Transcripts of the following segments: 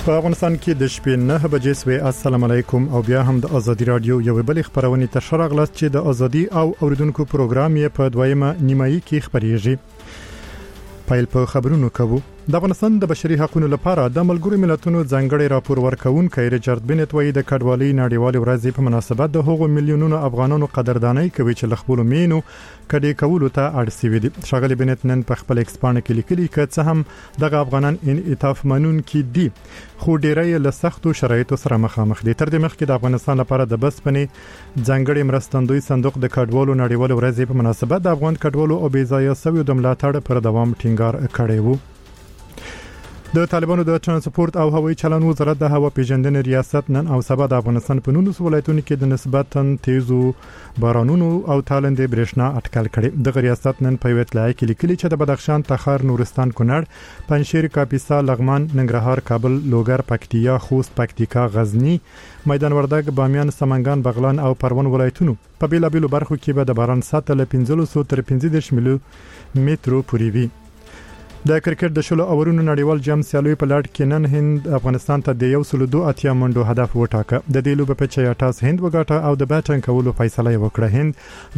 په افغانستان کې د شپې 9 بجې سوي. السلام علیکم او بیا هم د ازادي رادیو یو بل خبرونه تر شرغلس چې د ازادي او اوریدونکو پروګرام یې په دویمه نیمایي کې خبريږي. پایل په خبرونو کوو. د افغانستان د بشري حقوقو لپاره د ملګرو ملتونو ځانګړي راپور ورکونکي ریچارډ بنت وایي د کډوالۍ نړیوال ورځ په مناسبت د هغو میلیونونو افغانانو قدرداني کوي چې لخپل مینو کډي کولو ته اړ سوي دي. شاغلي بنت نن په خپل ایکسپانه کې لیکلي چې څه هم دغه افغانان انعطاف منون کې دي خو ډیرې له سختو شرایطو سره مخامخ دي. تر دې مخکې د افغانستان لپاره د بسپنې ځانګړي مرستندوی صندوق د کډوالو نړیوال ورځ په مناسبت د افغان کډوالو او بېځایه سوي د ملاتړ پر دوام ټینګار کړی وو. د طالبانو د ترانسپورت او هوایي چلن وزارت د هوا پیژندنې ریاست نن او سبا د افغانستان په 19 ولایتونو کې د نسبتاً تیزو بارانونو او تالندې برېښنا اټکل کړي. د ریاست نن په ویټلای کې لیکلي چې د بدخشان، تخار، نورستان، کونړ، پنجشیر، کاپیسا، لغمان، ننګرهار، کابل، لوګر، پکتیا، خوست، پکتیکا، غزنی، میدان وردګ، بامیان، سمنګان، بغلان او پروان ولایتونو په بیلابیلو برخو کې به د باران سطح له 1500 تر 15 ملي مترو پورې وي. د کرکټ د شلو اورونو نړیوال جام سیالي په لړ کې نن هند افغانستان ته د 102 منډو هدف وټاکه. د دې لوبې په 86 هند وګټه او د بیټینګ کولو فیصله وکړه. هند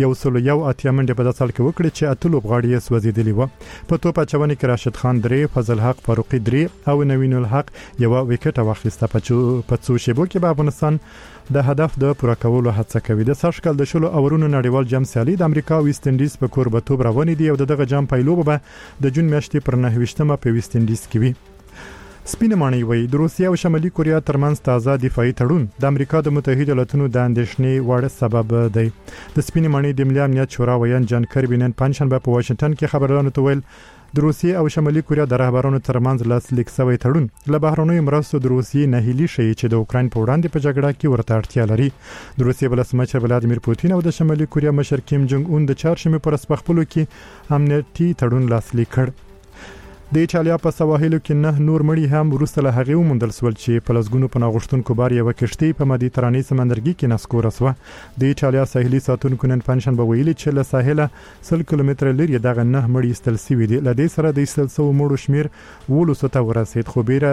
101 منډه په داسل کې وکړه چې اتلو بغاړي سوځیدلی و. په توپ اچونې کې راشد خان 3، فضل حق فاروقي 3 او نوین الحق یو وکټ واخیسته. په څو شیبو کې به افغانستان د هدف د پوره کولو هڅه کوي. د سرشکل د شلو اورونو نړیوال جام سیالي د امریکا او ویسټ انډیز په کوربتوب روان دي او دغه جام پایلوبه به د جون میاشتې پر 9 په ویسټ انډیز کې وي. سپینه مانی وای د روسیا او شمالي کوریا ترمنځ تازه دفاعي تړون د امریکا د متحده ایالاتونو د اندېښنې وړ سبب دی. د سپینه مانی د ملي امنیت شورا ویان جان کربي نن پنځشنبه په واشنگټن کې خبرونه تویل د روسیې او شمالي کوریا د رهبرانو ترمنځ لاسلیک شوی تړون له بهرنوي مرستو د روسیې نه هلي شي چې د اوکرين په وړاندې په جګړه کې ورته اړتیا لري. د روسیې ولسمشر ولادیمیر پوتین او د شمالي کوریا مشر کیم جونګ اون د چهارشنبه پر سپخپلو کې امنیتي تړون لاسلیک کړ. د ایټالیا په سواحلو کې 9 نور مړي هم ورسته له هغه ومندل سول چې په لسګونو په ناغښتونکو بار یو کشتۍ په مدیترانې سمندرګي کې نسکور وسوه. د ایټالیا ساحلي ساتونکو نن پنځشنبه ویلي چې له ساحله 100 کیلومتره لري دغه 9 مړي استل سوي دي. له دې سره د استل سو مړو شمیر 200 ته ورسید. خو بیره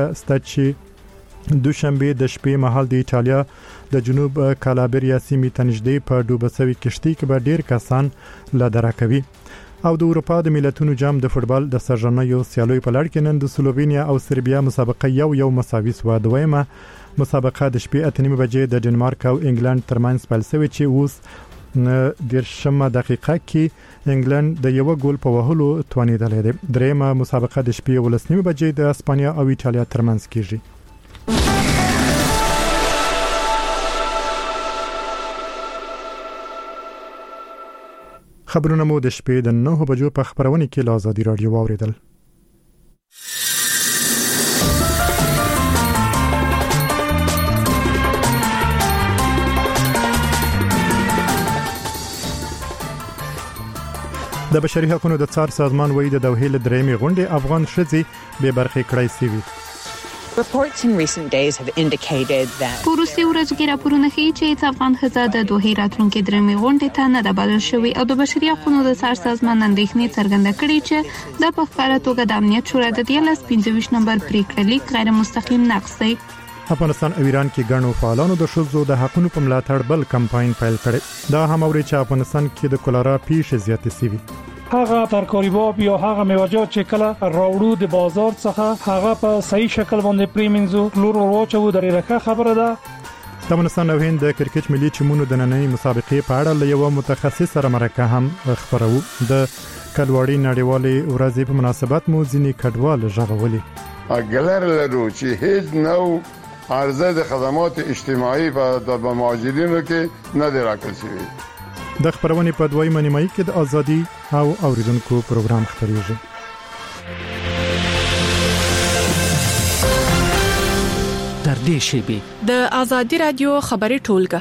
ستچې دوشنبه د شپې مهال د ایټالیا د جنوب کالابریا سیمې تنجدې په ډوبسوي کشتۍ کې به ډیر کسان لا درکوي. او د اروپا د ملتونو جام د فوتبال د سرژنیو سیالي په لړ کې نن د سلووینیا او سربیا مسابقه یو مساوي سو. دویمه مسابقه د شپې 8:30 بجې د ډنمارک او انګلند ترمنځ پیل شوه چې اوس د 10 دقیقه کې انګلند د یو ګول په وهلو توانیدل دي. دریمه مسابقه د شپې 11:30 بجې د اسپانیا او ایټالیا ترمنځ کیږي. خبرونه مو د شپې د 9 بجو په خبرونه کې له ازادي رادیو واوریدل. د بشري حقوقو د څار سازمان وایي د دوحې له درېمې غونډې افغان ښځې به برخې کړای سي. Reports in recent days have indicated that پروسې ورځګي راپورونه ښیي چې افغان ښځه د دوحې راتلونکي درېمې غونډې ته نه ده بلل شوې او د بشري حقوقو د څار سازمان اندېښنې څرګنده کړې چې د په ښکاره توګه د امنیت شورا د 15 نمبر پریکړه لیک غیر مستقیم نقض دی. افغانستان او ایران کې ګڼو فعالانو د ښځو د حقوقو په ملاتړ بل کمپاین پیل کړی. دا هم اوري چې افغانستان کې د کولرا پیښې زیاتې شوي. هغه ترکاریباب یا هغه میوه‌جات چې کله راوړو د بازار څخه هغه په صحیح شکل باندې پریمنځو کلور ورواچو د ریخه خبره ده. د افغانستان او هند د کرکټ ملي ټیمونو د نننۍ مسابقې په اړه له یو متخصص سره مرکه هم خبرو. د کډوالۍ نړیوالې ورځې په مناسبت مو ځینې کډوال ژغولي. اګلر لرو چې هیڅ نو عرضه د خدمات اجتماعي په مهاجرینو کې نه دی راکړل شوی. د خبرونه په دویمه نیمایي کې د ازادي او اوریدونکو پروګرام خبريږي. در دې شیبه د ازادي رادیو خبري ټولګه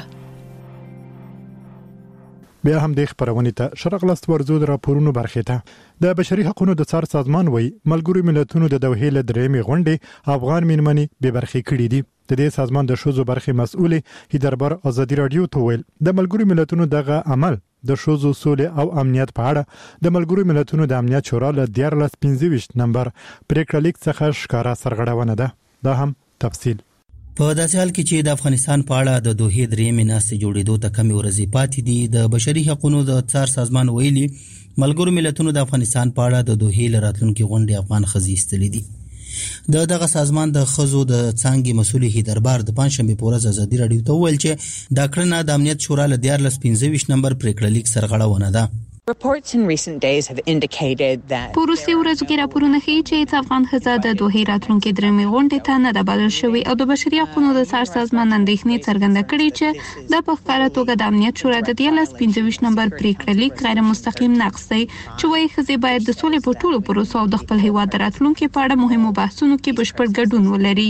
بیا هم د خبرونه ته شرغلست ورزو د راپورونو برخه ته د بشري حقوقو د څار سازمان وایي ملګرو ملتونو د دوحې له درېمې غونډې افغان مېرمنې به برخه کړې دي. د دې سازمان د شوزو برخه مسؤل هیدربر ازادي رادیو ته ویل د ملګرو ملتونو دغه عمل د شوزو سولې او امنیت په اړه د ملګرو ملتونو د امنیت شورا له 15 نمبر پریکړه لیک څخه ښکارا سرغړونه ده. دا هم تفصيل. په داسې حال کې چې د افغانستان په اړه د دوحې درېیمې ناستې جوړېدو ته کمې ورځې پاتې دي، د بشري حقوقو د څار سازمان ویلي ملګرو ملتونو د افغانستان په اړه د دوحې له راتلونکي غونډې افغان ښځې ایستلې دي. دغه سازمان د ښځو د څانګې مسؤل هیدربار د پنځشنبې په ورځ ازادي راډیو ته وویل چې دا کړنه د امنیت شورا له 1425 نمبر پریکړه لیک سرغړونه ده. Reports in recent days have indicated that په وروستي ورځو کې راپورونه ښیي چې افغان ښځه د دوحې راتلونکي درېیمې غونډې ته نه ده بلل شوې او د بشري حقوقو د څار سازمان اندېښنې څرګنده کړې چې د په ښکاره توګه د امنیت شورا د 1425 نمبر پریکړه لیک غیر مستقیم نقض دی چې وايي ښځې باید د سولې په ټولو پروسو او د خپل هیواد د راتلونکي په اړه مهمو بحثونو کې بشپړ ګډون ولري.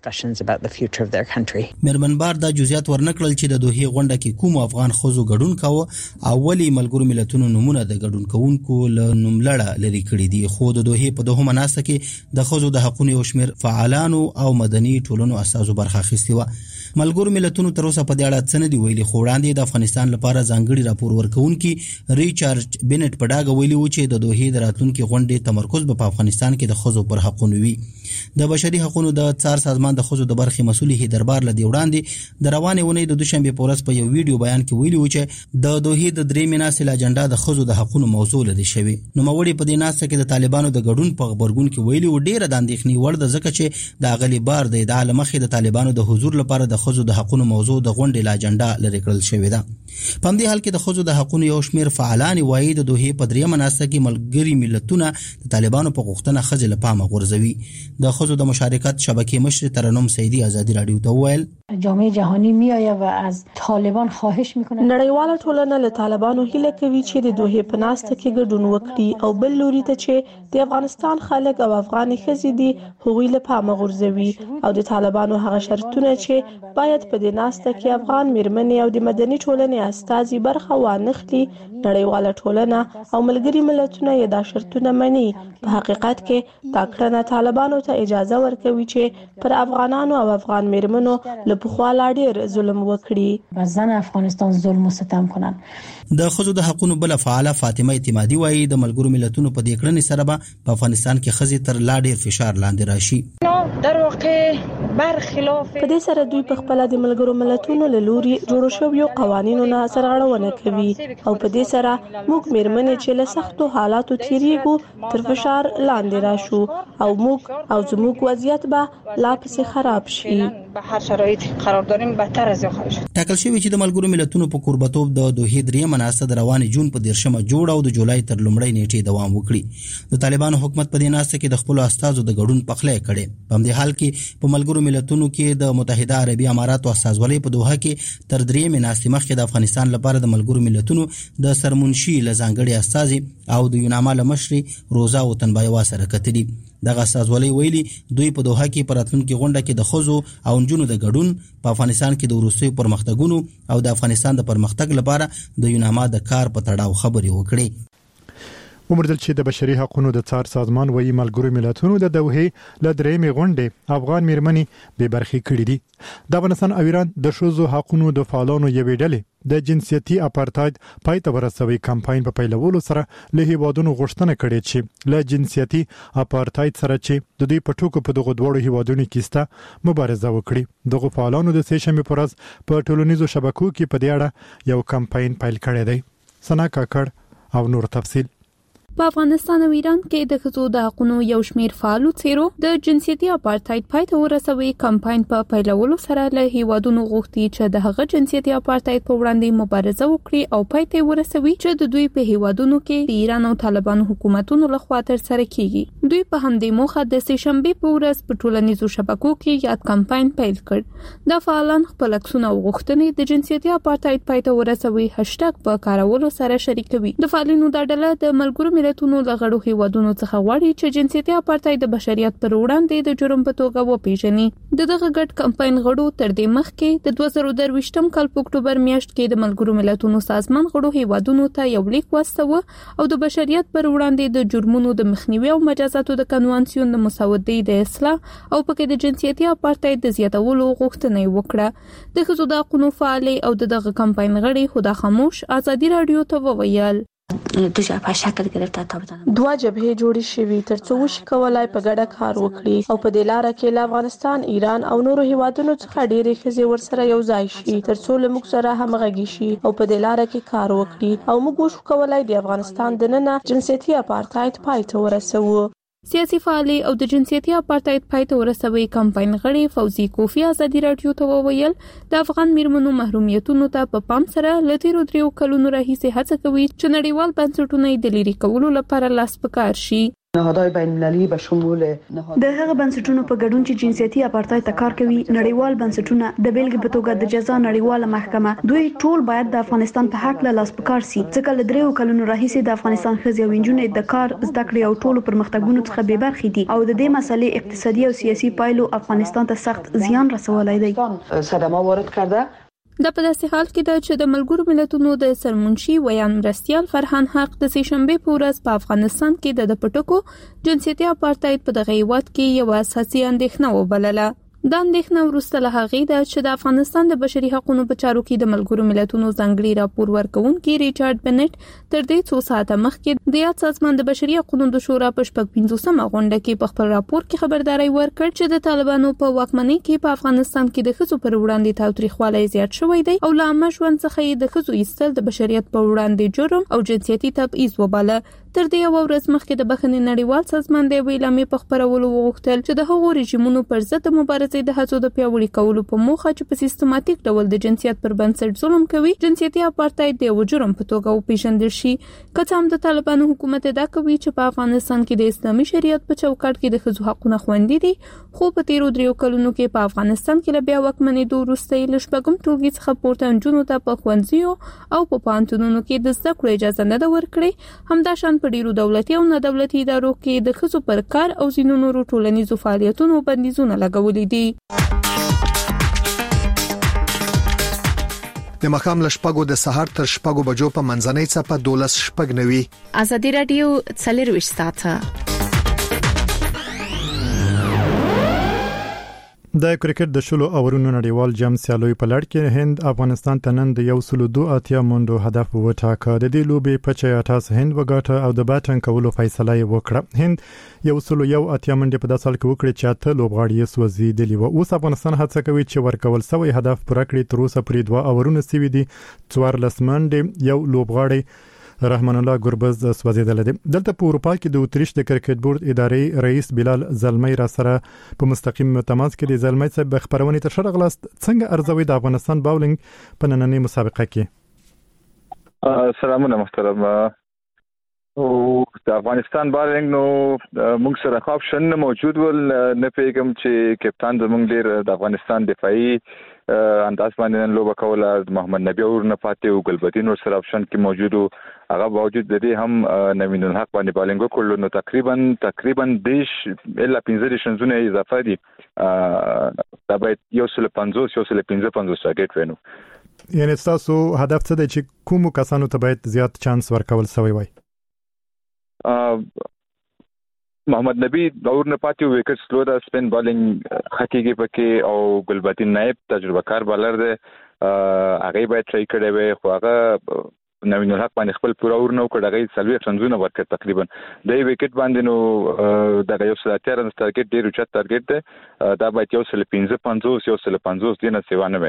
مېرمن بار دا جزئیات ورنکړل چې د دوحې غونډه کې کوم افغان ښځو ګډون کاوه او ولې ملګرو ملتونو نومونه د ګډون کوونکو له نوملړه لري کړی دي. خو د دوحې په دغه مناسبت کې د ښځو د حقوقو یو شمېر فعالانو او مدني ټولنو اساسو برخه اخیستې وه. ملګرو ملتونو تر اوسه په دې اړه څه نه دی ویلي، خو وړاندې د افغانستان لپاره ځانګړي راپور ورکوونکي ریچارډ بینټ په ډاګه ویلي و چې د دوحې د راتلونکي غونډې تمرکز په افغانستان کې د ښځو پر حقوقو وي. د بشري حقوقو د څار سازمان د ښځو د برخې مسؤل هیدربار لدی وړاندې د روانې ونې د دوشنبه په ورځ په یو ویډیو بیان کې ویلي و چې د دوحې د درېیمې ناستې اجنډا د ښځو د حقوقو موضوع لدی شوی. نو موري په دې ناسته کې د طالبانو د ګډون په خبرګون کې ویلي و ډیره د اندېښنې وړ ده ځکه چې د اغلی بار د ادعا مخې د طالبانو د حضور لپاره د ښځو د حقوقو موضوع د غونډې لا اجنډا لري کړل شوې ده. په همدې حال کې د ښځو د حقوقو یو شمېر فعالان وایي د دوحې په درېیمه ناسته کې ملګري ملتونه د طالبانو په غوښتنه ښځې له پامه غورځوي. د ښځو د مشارکت شبکې مشر ترنم سیدی ازادي راډیو ته وویل جامعه جهانی میآید و از طالبان خواهش میکنه نړیواله ټولنه له طالبانو هیله کوي چې د دوحې په ناسته کې ګډون وکړي او بل لوري ته چې د افغانستان خلک او افغان ښځې دي هغوی له پامه غورځوي او د طالبانو هغه شرطونه چې باید په دې ناسته کې افغان میرمنې او د مدني ټولنې استازي برخه وانخلي نړیواله ټولنه او ملګري ملتونه یې دا شرطونه مني. په حقیقت کې دا کړنه طالبانو ته اجازه ورکوي چې پر افغانانو او افغان میرمنو له پخوا لا ډیر ظلم وکړي، بزن افغانستان ظلم و ستم کنن. د ښځو د حقوقو بل فعاله فاطمه اعتمادي وایي د ملګرو ملتونو په دې کړنې سره به په افغانستان کې ښځې تر لا ډیر فشار لاندې راشي. در واقع برخلاف په دې سره دوی په خپل د ملګرو ملتونو له لوري جوړ شویو قوانینو نه سرغړونه کوي او په دې سره موږ میرمنې چې له سختو حالاتو تیریږو تر فشار لاندې راشو او موږ او زموږ وضعیت به لا پسې خراب شي. به هر شرایط قرار داریم بدتر از خواهد شد. ټاکل شوی چې د ملګرو ملتونو په کوربتوب د دوحې درېیمه ناسته د روانې جون په 13مه جوړه او د جولای تر لومړۍ نیټې دوام وکړي. د طالبانو حکومت په دې ناسته کې د خپل استازو د ګډون پخلی کړي. په همدې حال کې په ملګرو ملتونو کې د متحده عربي اماراتو استازولۍ په دوحه کې تر درېیمې ناستې مخکې د افغانستان لپاره د ملګرو ملتونو د سرمنشي له ځانګړي استازي او د یوناما له مشرې روزا وطنبایوا سره کتلي. دغه استازولۍ ویلي دوی په دوحه کې پر راتلونکي غونډه کې د ښځو او نجونو د ګډون په افغانستان کې د وروستیو پرمختګونو او د افغانستان د پرمختګ لپاره د یوناما د کار په تړاو خبرې وکړي. ومردل چې د بشري حقوقو د څار سازمان وایي ملګرو ملتونو د دوحې له درېیمې غونډې افغان میرمنې بې برخې کړې دي. د افغانستان او ایران د ښځو حقوقو د فعالانو یوې ډلې د جنسیتي اپارټاید پای ته ورسوي کمپاین په پیلولو سره له هیوادونو غوښتنه کړې چې له جنسیتي اپارټاید سره چې د دوی په ټوکو په دغه دوړو هیوادونو کې ستا مبارزه وکړي. دغه فعالانو د سه شنبه پر ورځ په ټولنیزو شبکو کې په دې اړه یو کمپاین پیل کړی دی. سنا کاکړ او نور تفصیل. په افغانستان او ایران کې د ښځو د حقوقو یو شمېر فعالو څیرو د جنسیتي اپارټاید پای ته ورسوي کمپاین په پیلولو سره له هیوادونو غوښتي چې د هغه جنسیتي اپارټاید په وړاندې مبارزه وکړي او پای ته ورسوي چې د دوی په هیوادونو کې د ایران او طالبانو حکومتونو لخوا تر سره کیږي. دوی په همدې موخه د سه شنبه په ورځ په ټولنیزو شبکو کې یاد کمپاین پیل کړ. د فعالان خپل عکسونه او غوښتنې د جنسیتي اپارټاید پای ته ورسوي هاشټګ په کارولو سره شریکوي. د فعالینو د ډله د ملګرو ملتونو د غړو هیوادونو څخه غواړي چې جنسیتي اپارټاید د بشریت پر وړاندې د جرم په توګه وپیژني. دغه ګډ کمپاین غړو تر دې مخکې د 2023م کال په اکتوبر میاشت کې د ملګرو ملتونو سازمان غړو هیوادونو ته یو لیک واستاوه او د بشریت پر وړاندې د جرمونو د مخنیوي او مجازاتو د کنوانسیون د مسودې د اصلاح او پکې د جنسیتي اپارټاید د زیاتولو غوښتنه وکړه. د ښځو د حقوقو فعالې او دغه کمپاین غړي خدا خاموش ازادي راډیو ته وویل دوه جبهې جوړې شوې ترڅو وشي کولای په ګډه کار وکړي او په دې لاره کې له افغانستان، ایران او نورو هیوادونو څخه ډېرې ښځې ورسره یو ځای شي ترڅو له موږ سره همغږي شي او په دې لاره کې کار وکړي او موږ وشو کولای د افغانستان دننه جنسیتي اپارټایډ پای ته ورسوو. سیاسي فعالي او د جنسیتي اپارټایډ پای ته ورسوي کمپاین غړي فوزي کوفی ازادي رادیو ته وویل د افغان میرمنو محرومیتونو ته په پام سره ل تیرو 3 کلونو راهیسې هڅه کوي چې نړیوال بنسټونه د لری کولو لپاره لاس پکار شي. نهادهای بین المللي به شمول د هغه بنسټونو په ګډون چې جنسیتي اپارټایډ ته کار کوي، نړیوال بنسټونه د بیلګې په توګه د جزا نړیواله محکمه، دوی ټول باید د افغانستان په حق له لاس پکار سي ځکه له 3 کلونو راهیسې د افغانستان ښځې او نجونې د کار، زده کړې او ټولو پرمختګونو څخه بې برخې دي او د دې مسلې اقتصادي او سیاسي پایلو افغانستان ته سخت زیان رسولی دی. صدمه وارد کرده. د په داسې حال کې ده چې د ملګرو ملتونو د سرمنشي ویان مرستیال فرحان حق د سهشنبه په ورځ په افغانستان کې د پټکو جنسیتي اپارټایډ په دغه هیواد کې یو اساسي اندېښنه وبلله. دا اندېښنه وروسته له هغې ده چې د افغانستان د بشري حقوقو په چارو کې د ملګرو ملتونو ځانګړي راپور ورکوونکي ریچارډ بنټ تر دې 2 ساعته مخکې د یاد سازمان د بشري حقوقو د شورا په 15مه غونډه کې په خپل راپور کې خبرداري ورکړ چې د طالبانو په واکمنۍ کې په افغانستان کې د ښځو پر وړاندې تاوتریخوالی زیات شوی دی او له عامه ژوند څخه یې د ښځو ایستل د بشریت په وړاندې جرم او جنسیتي تبعیض وباله. تر دې یو ورځ مخکې د بخښنې نړیوال سازمان د اعلامیې په خبرولو وغوښتل چې د هغو رژیمونو پر ضد مبارزې د هڅو د پیاوړي کولو په موخه چې په سیستماتیک ډول د جنسیت پر بنسټ ظلم کوي، جنسیتي اپارټایډ د یو جرم په توګه وپیژندل شي. که څه هم د طالبانو حکومت ادعا کوي چې په افغانستان کې د اسلامي شریعت په چوکاټ کې د ښځو حقونه خوندي دي، خو په تیرو 3 کلونو کې په افغانستان کې له بیا واکمنېدو وروسته یې له شپږم ټولګي څخه پورته نجونو ته په ښوونځیو او په پوهنتونونو کې د زده کړو اجازه نه ده ورکړې. همداشان په ډیرو دولتي او نه دولتي ادارو کې د ښځو پر کار او ځینو نورو ټولنیزو فعالیتونو بندیزونه لګولي دي. د مخام لشپګو د سحر تر شپګو بجو په منځنۍ صفه 12:90 ازادي رادیو 24 ساعته. د کرکټ د شلو اورونو نړیوال جام سیالوي په لړ کې هند افغانستان ته نن د 102 منډو هدف وټاکه. د دې لوبې په 68 هند وګاټه او د بیټنګ کولو فیصله وکړه. هند 101 منډې په داسال کې وکړي چې اته لوبغاړي یې سوځیدلی و. اوس افغانستان هڅه کوي چې ورکول سوی هدف پوره کړي. تر اوسه پرې 2 اورونه سوي دي. 14 منډې یو لوبغاړي رحمان الله ګربز سوځیدل دي. دلته په اروپا کې د اتریش د کرکټ بورډ ادارې رئیس بلال زلمی را سره په مستقیم تماس کې د زلمی صاحب خبرونه تر شرغ لاست څنګه ارزوي د افغانستان باولینګ په نننۍ مسابقه کې. سلامونه محترم. او د افغانستان باولینګ نو موږ سره آپشن موجود ول، نه پیګم چې کپتان زموږ ډیر د افغانستان دفاعي انداز باندې لوبه کوله. محمد نبی اور نه پاتې او ګلبدین ور سره آپشن کې موجود او هغه باوجود د دې هم نوین الحق باندې بالینګ کول نو تقریبا دیش الا 15 شنزونه اضافه دي. دا باید 150 ټارګټ وینو. یعنی تاسو هدف څه دی چې کوم کسانو ته باید زیات چانس ورکول سوی وای؟ محمد نبی اور نه پاتې وکټ سلو دا سپین بالینګ خکېږي پکې او ګلبدین نائب تجربه کار بالر دی. هغه باید ټرای کړی وي خو هغه نوین الحق باندې خپل پوره اور نه کړ. هغه سلوي څنځونه ورکړ تقریبا د وکټ باندې نو د یو سل اتیا رن ټارګټ ډیر اوچت ټارګټ دی. دا باید 155 دینه سیوانه وي.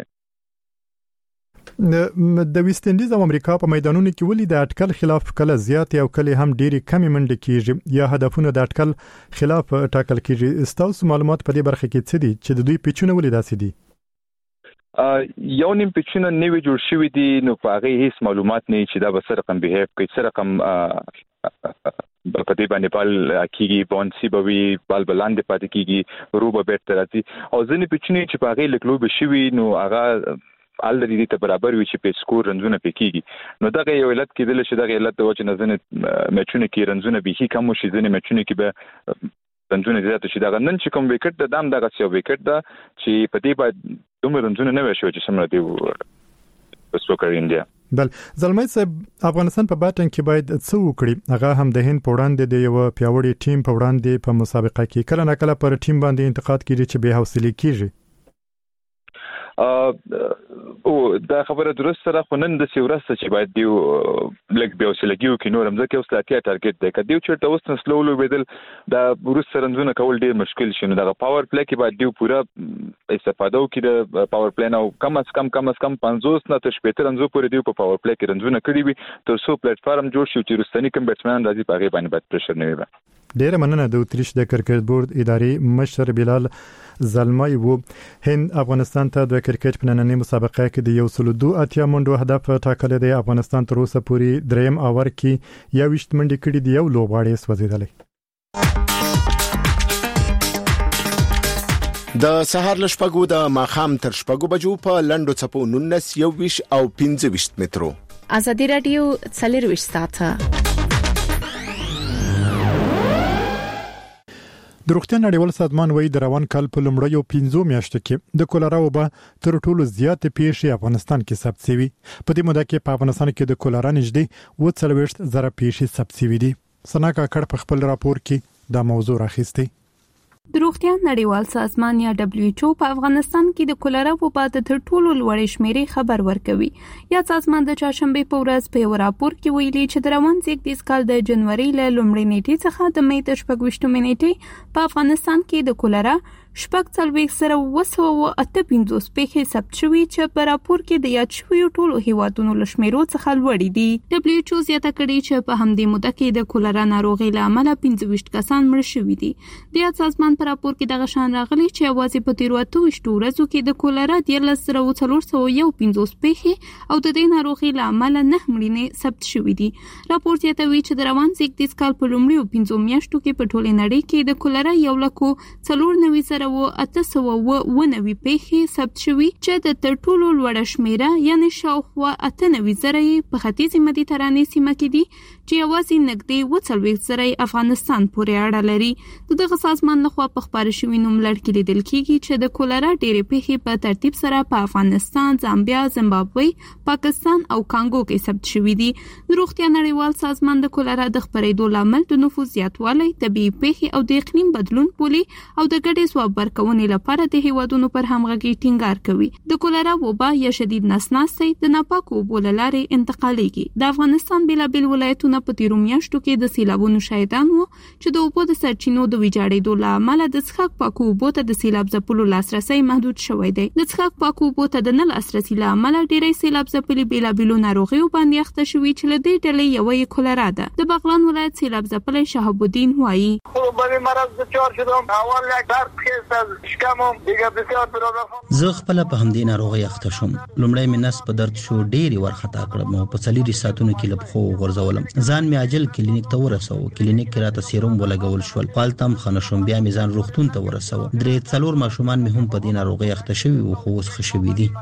د ویسټ انډیز او امریکا په میدانونو کې ولې د اټکل خلاف کله زیات او کله هم ډېری کمی منډه کیږي یا هدفونه د اټکل خلاف ټاکل کیږي؟ تاسو معلومات په دې برخه کې څه دي چې د دوی پیچونه ولې داسې دي؟ یو نیم پیچونه نیوی جوړ شوی دي نو په هغه هیڅ معلومات نه چې دا به سره رقم بیهیو کوي، سره رقم په دې باندې بال کیږي، بونسي به وي، بال بلاندې پاتې کیږي، روبه بیرته راځي او ځینې پیچونه چې په هغه لکلوب شوی نو هغه الری دې ته برابر وي چې په سکور رنزونه پکېږي. نو دغه یو علت کېدل چې دغه علت د وجه نه ځنه میچونه کې رنزونه به کم شي، ځنه میچونه کې به رنزونه زیات شي. دغه نن چې کوم وکټ د دام دغه څو وکټ دا چې په دې باندې دومره رنزونه نه وشو چې سمره دی وسوکر انډیا. بل زلمی صاحب افغانستان په بیټنګ کې باید څه وکړي؟ هغه هم د هند په وړاندې د یو پیاوړي ټیم په وړاندې په مسابقه کې کله نه کله پر ټیم باندې انتقاد کیږي چې به حوصله کیږي. او دا خبره درست سره خنن د سیورسته چې باید دیو لګ بیا وسلګیو کې نورم ځکه اوس لاتیا ټارګټ دی کدیو چې تاسو نسلولو بدل دا ورس سرنځونه کول ډیر مشکل شونه دا پاور پلی کې باید دیو پورا استفاده وکړي د پاور پلی نو کم از کم 50 نه تر 70 رنځو پورې دیو په پاور پلی کې رنځونه کړی وي تر څو پلیټ فارم جوړ شي چې رستنی کم بیټسمن راځي په غیبه باندې باید پرشر نه وي. ډیر مننه د اتریش د کرکټ بورډ اداري مشر بلال زلمای وو. هند افغانستان ته د کرکټ په نننۍ مسابقه کې د 102 منډو هدف ټاکل دی. افغانستان تر اوسه پورې دریم اور کې 21 منډې کړې دي، یو لوبغاړی سوځیدلی. د سهار لشپګو د ماخام تر شپګو بجو په لندو چپو 19 21 او 25 مترو. ازادي رادیو 24 ساعته. د روغتیا نړیوال سازمان وایي د روان کال په لومړیو 15 میاشتو کې د کولرا وبا تر ټولو زیات پیښې افغانستان کې ثبت شوي. په دې موده کې په افغانستان کې د کولرا نږدې 40,000 پیښې ثبت شوي دي. سناکا کړ په خپل راپور کې دا موضوع راخیسته. د روغتیا نړیوال سازمان یا WHO په افغانستان کې د کولرا وبا د تر ټولو لوړې شمیرې خبر ورکوي. یا سازمان د چهارشنبه په ورځ په یو راپور کې ویلي چې د روان زیږدیز کال د جنوري له لومړۍ نیټې څخه د مې د 28 نیټې په افغانستان کې د کولرا 4,258 پیښې ثبت شوې چې په راپور کې د یاد شویو ټولو هیوادونو له شمیرو څخه لوړې دي. WHO زیاته کړې چې په همدې موده کې د کولرا ناروغۍ له امله 25 کسان مړ شوي دي. د سازمان په راپور کې دغه شان راغلي چې اوازې په 28 ورځو کې د کولرا 13,415 پیښې او د دې ناروغۍ له امله 9 مړینې ثبت شوې دي. راپور زیاتوي چې د روان زیږدیز کال په لومړیو 15 میاشتو کې په ټوله نړۍ کې د کولرا 1,94,890 پیښې ثبت شوي چې د تر ټولو لوړه شمیره یعنی شاوخوا 98,000 په ختیځ مدیترانې سیمه کې دي چې یوازې نږدې 40,000 افغانستان پورې اړه لري. دغه سازمان لخوا په خبرو شوي نوملړ کې لیدل کېږي چې د کولرا ډېرې پیښې په ترتیب سره په افغانستان، زامبیا، زیمبابوې، پاکستان او کانګو کې ثبت شوي دي. د روغتیا نړیوال سازمان د کولرا د خپرېدو لامل د نفوس زیاتوالی، طبيعي پیښې او د اقلیم بدلون بولي او د ګډې ځواب ورکونې لپاره د هیوادونو پر همغږي ټینګار کوي. د کولرا وبا یا شدید نسناستي د ناپاکو اوبو له لارې انتقالېږي. د افغانستان بیلابیل ولایتونه په تیرو میاشتو کې د سیلابونو شاهدان وو چې د اوبو د سرچینو د ویجاړېدو له امله د څښاک پاکو اوبو ته د سیلاب ځپلو لاسرسي محدود شوی دی. د څښاک پاکو اوبو ته د نه لاسرسي له امله ډېری سیلاب ځپلي بیلابیلو ناروغیو باندې اخته شوي چې له دې ډلې یوه یې کولرا ده. د بغلان ولایت سیلاب ځپلی شهاب الدین وایي زه خپل په همدې ناروغي اخته شوم. لومړی مې نس په درد شو، ډېری ورخطا کړم او په 4 ساعتونو کې له پخو غورځولم. ځان مې عاجل کلینیک ته ورسو. کلینیک کې راته سیروم ولګول شول. پالتم خنه شوم، بیا مې ځان روغتون ته ورسو. 3-4 ماشومان مې هم په دې ناروغي اخته شوي او خو اوس ښه شوي دي.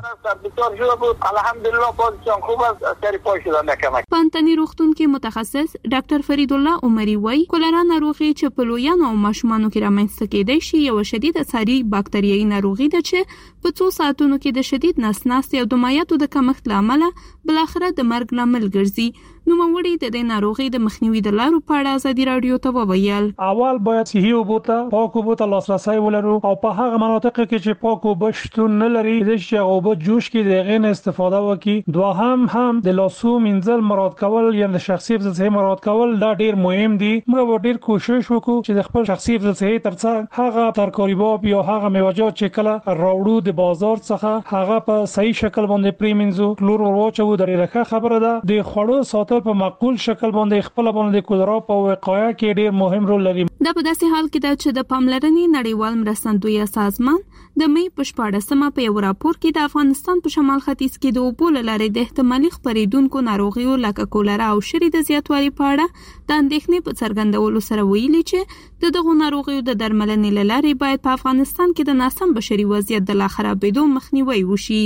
په انتنی روغتون کې متخصص ډاکټر فرید الله عمری وایي کولرا ناروغي چې په لویانو او ماشومانو کې رامنځته کېدای شي یو شدید ساري باکتریایي ناروغي ده چې په 2 ساعتونو کې د شدید نسناستي او د مایعاتو د کمښت لامل بل اخره د مرګ لامل ګرځي. نو موړي د دې ناروغي د مخنیوي د لارو په اړه ازادي رادیو ته وویل. اول باید صحي اوبو ته پاک اوبو ته لاسرسي ولرو او په هغه مناطق کې چې پاک اوبه شتون نه لري د چې اوبه جوش کې د غین استفاده وکړي. دوهم د لاسو منځل مراد کول یا د شخصي حفظ مراد کول دا ډیر مهم دي. موږ ډیر کوشش وکړو چې د خپل شخصي حفظ ترڅنګ هغه ترکاریباب یا هغه میوه‌جات چې کله راوړو د بازار څخه هغه په صحیح شکل باندې پریمنځو کلور ورواچو درې رخه خبره ده. د خوړو ساتل په معقول شکل باندې خپل باندې کولرا په وقایه کې ډیر مهم رول لري. دا په داسې حال کې ده چې د پاملرنې نړیوال مرستندویه سازمان د مې په 14مه په یو راپور کې د افغانستان په شمال ختیځ کې د اوبو لارې د احتمالي خپرېدونکو ناروغیو لکه کولرا او شری د زیاتوالي په اړه د اندېښنې په څرګندولو سره ویلي چې دغه ناروغیو د درملنې لارې باید په افغانستان کې د ناسم بشري وضعیت د لا خرابېدو مخنیوي وشي.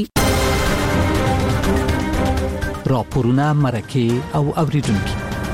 راپورونه مرکه او اوریدونکو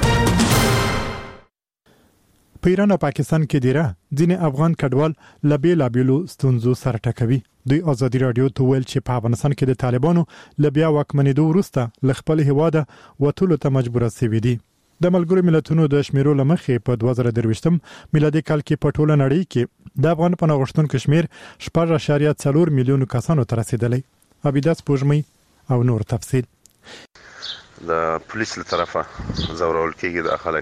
په ایران او پاکستان کې دیره ځینې افغان کډوال لابیلو ستونزو سره ټکوي. دوی ازادي رادیو ته ویل چې په افغانستان کې د طالبانو لبیا واکمنېدو وروسته ل خپل هیواده وټولو ته مجبور شوي دي. د ملګرو ملتونو د شمیرو لمخې په 2023 میلادي کال کې په ټوله نړۍ کې د افغان پناه غوښتونکو شمیر 4.4 میلیون کسانو ته رسیدلی. عبیدات پوجمي او نور تفصيل. د پولیس له طرفه زورول کېږي د خلک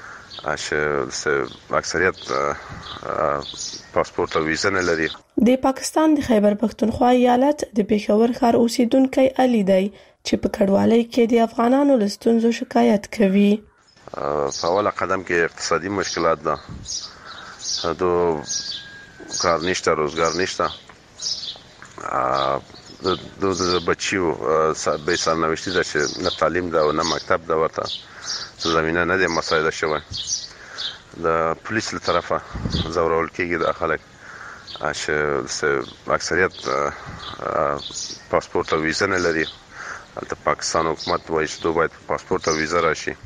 چې اکثریت پاسپورت او ویزه نه لري. د پاکستان د خیبر پختونخوا ایالت د پېښور ښار اوسیدونکو علي دی چې په کډوالۍ کې د افغانانو له ستونزو شکایت کوي. په اوله قدم کې اقتصادي مشکلات ده، دو کار نشته، روزګار نشته، د بچیو به سرنوشتي ده چې نه تعلیم ده او نه مکتب ده، ورته زمینه نه ده مساعده شوی. د پولیس له طرفه زورول کېږي د خلک چې اکثریت پاسپورت او ویزه نه لري. د پاکستان حکومت وایي چې دوی باید پاسپورت او ویزه راشي.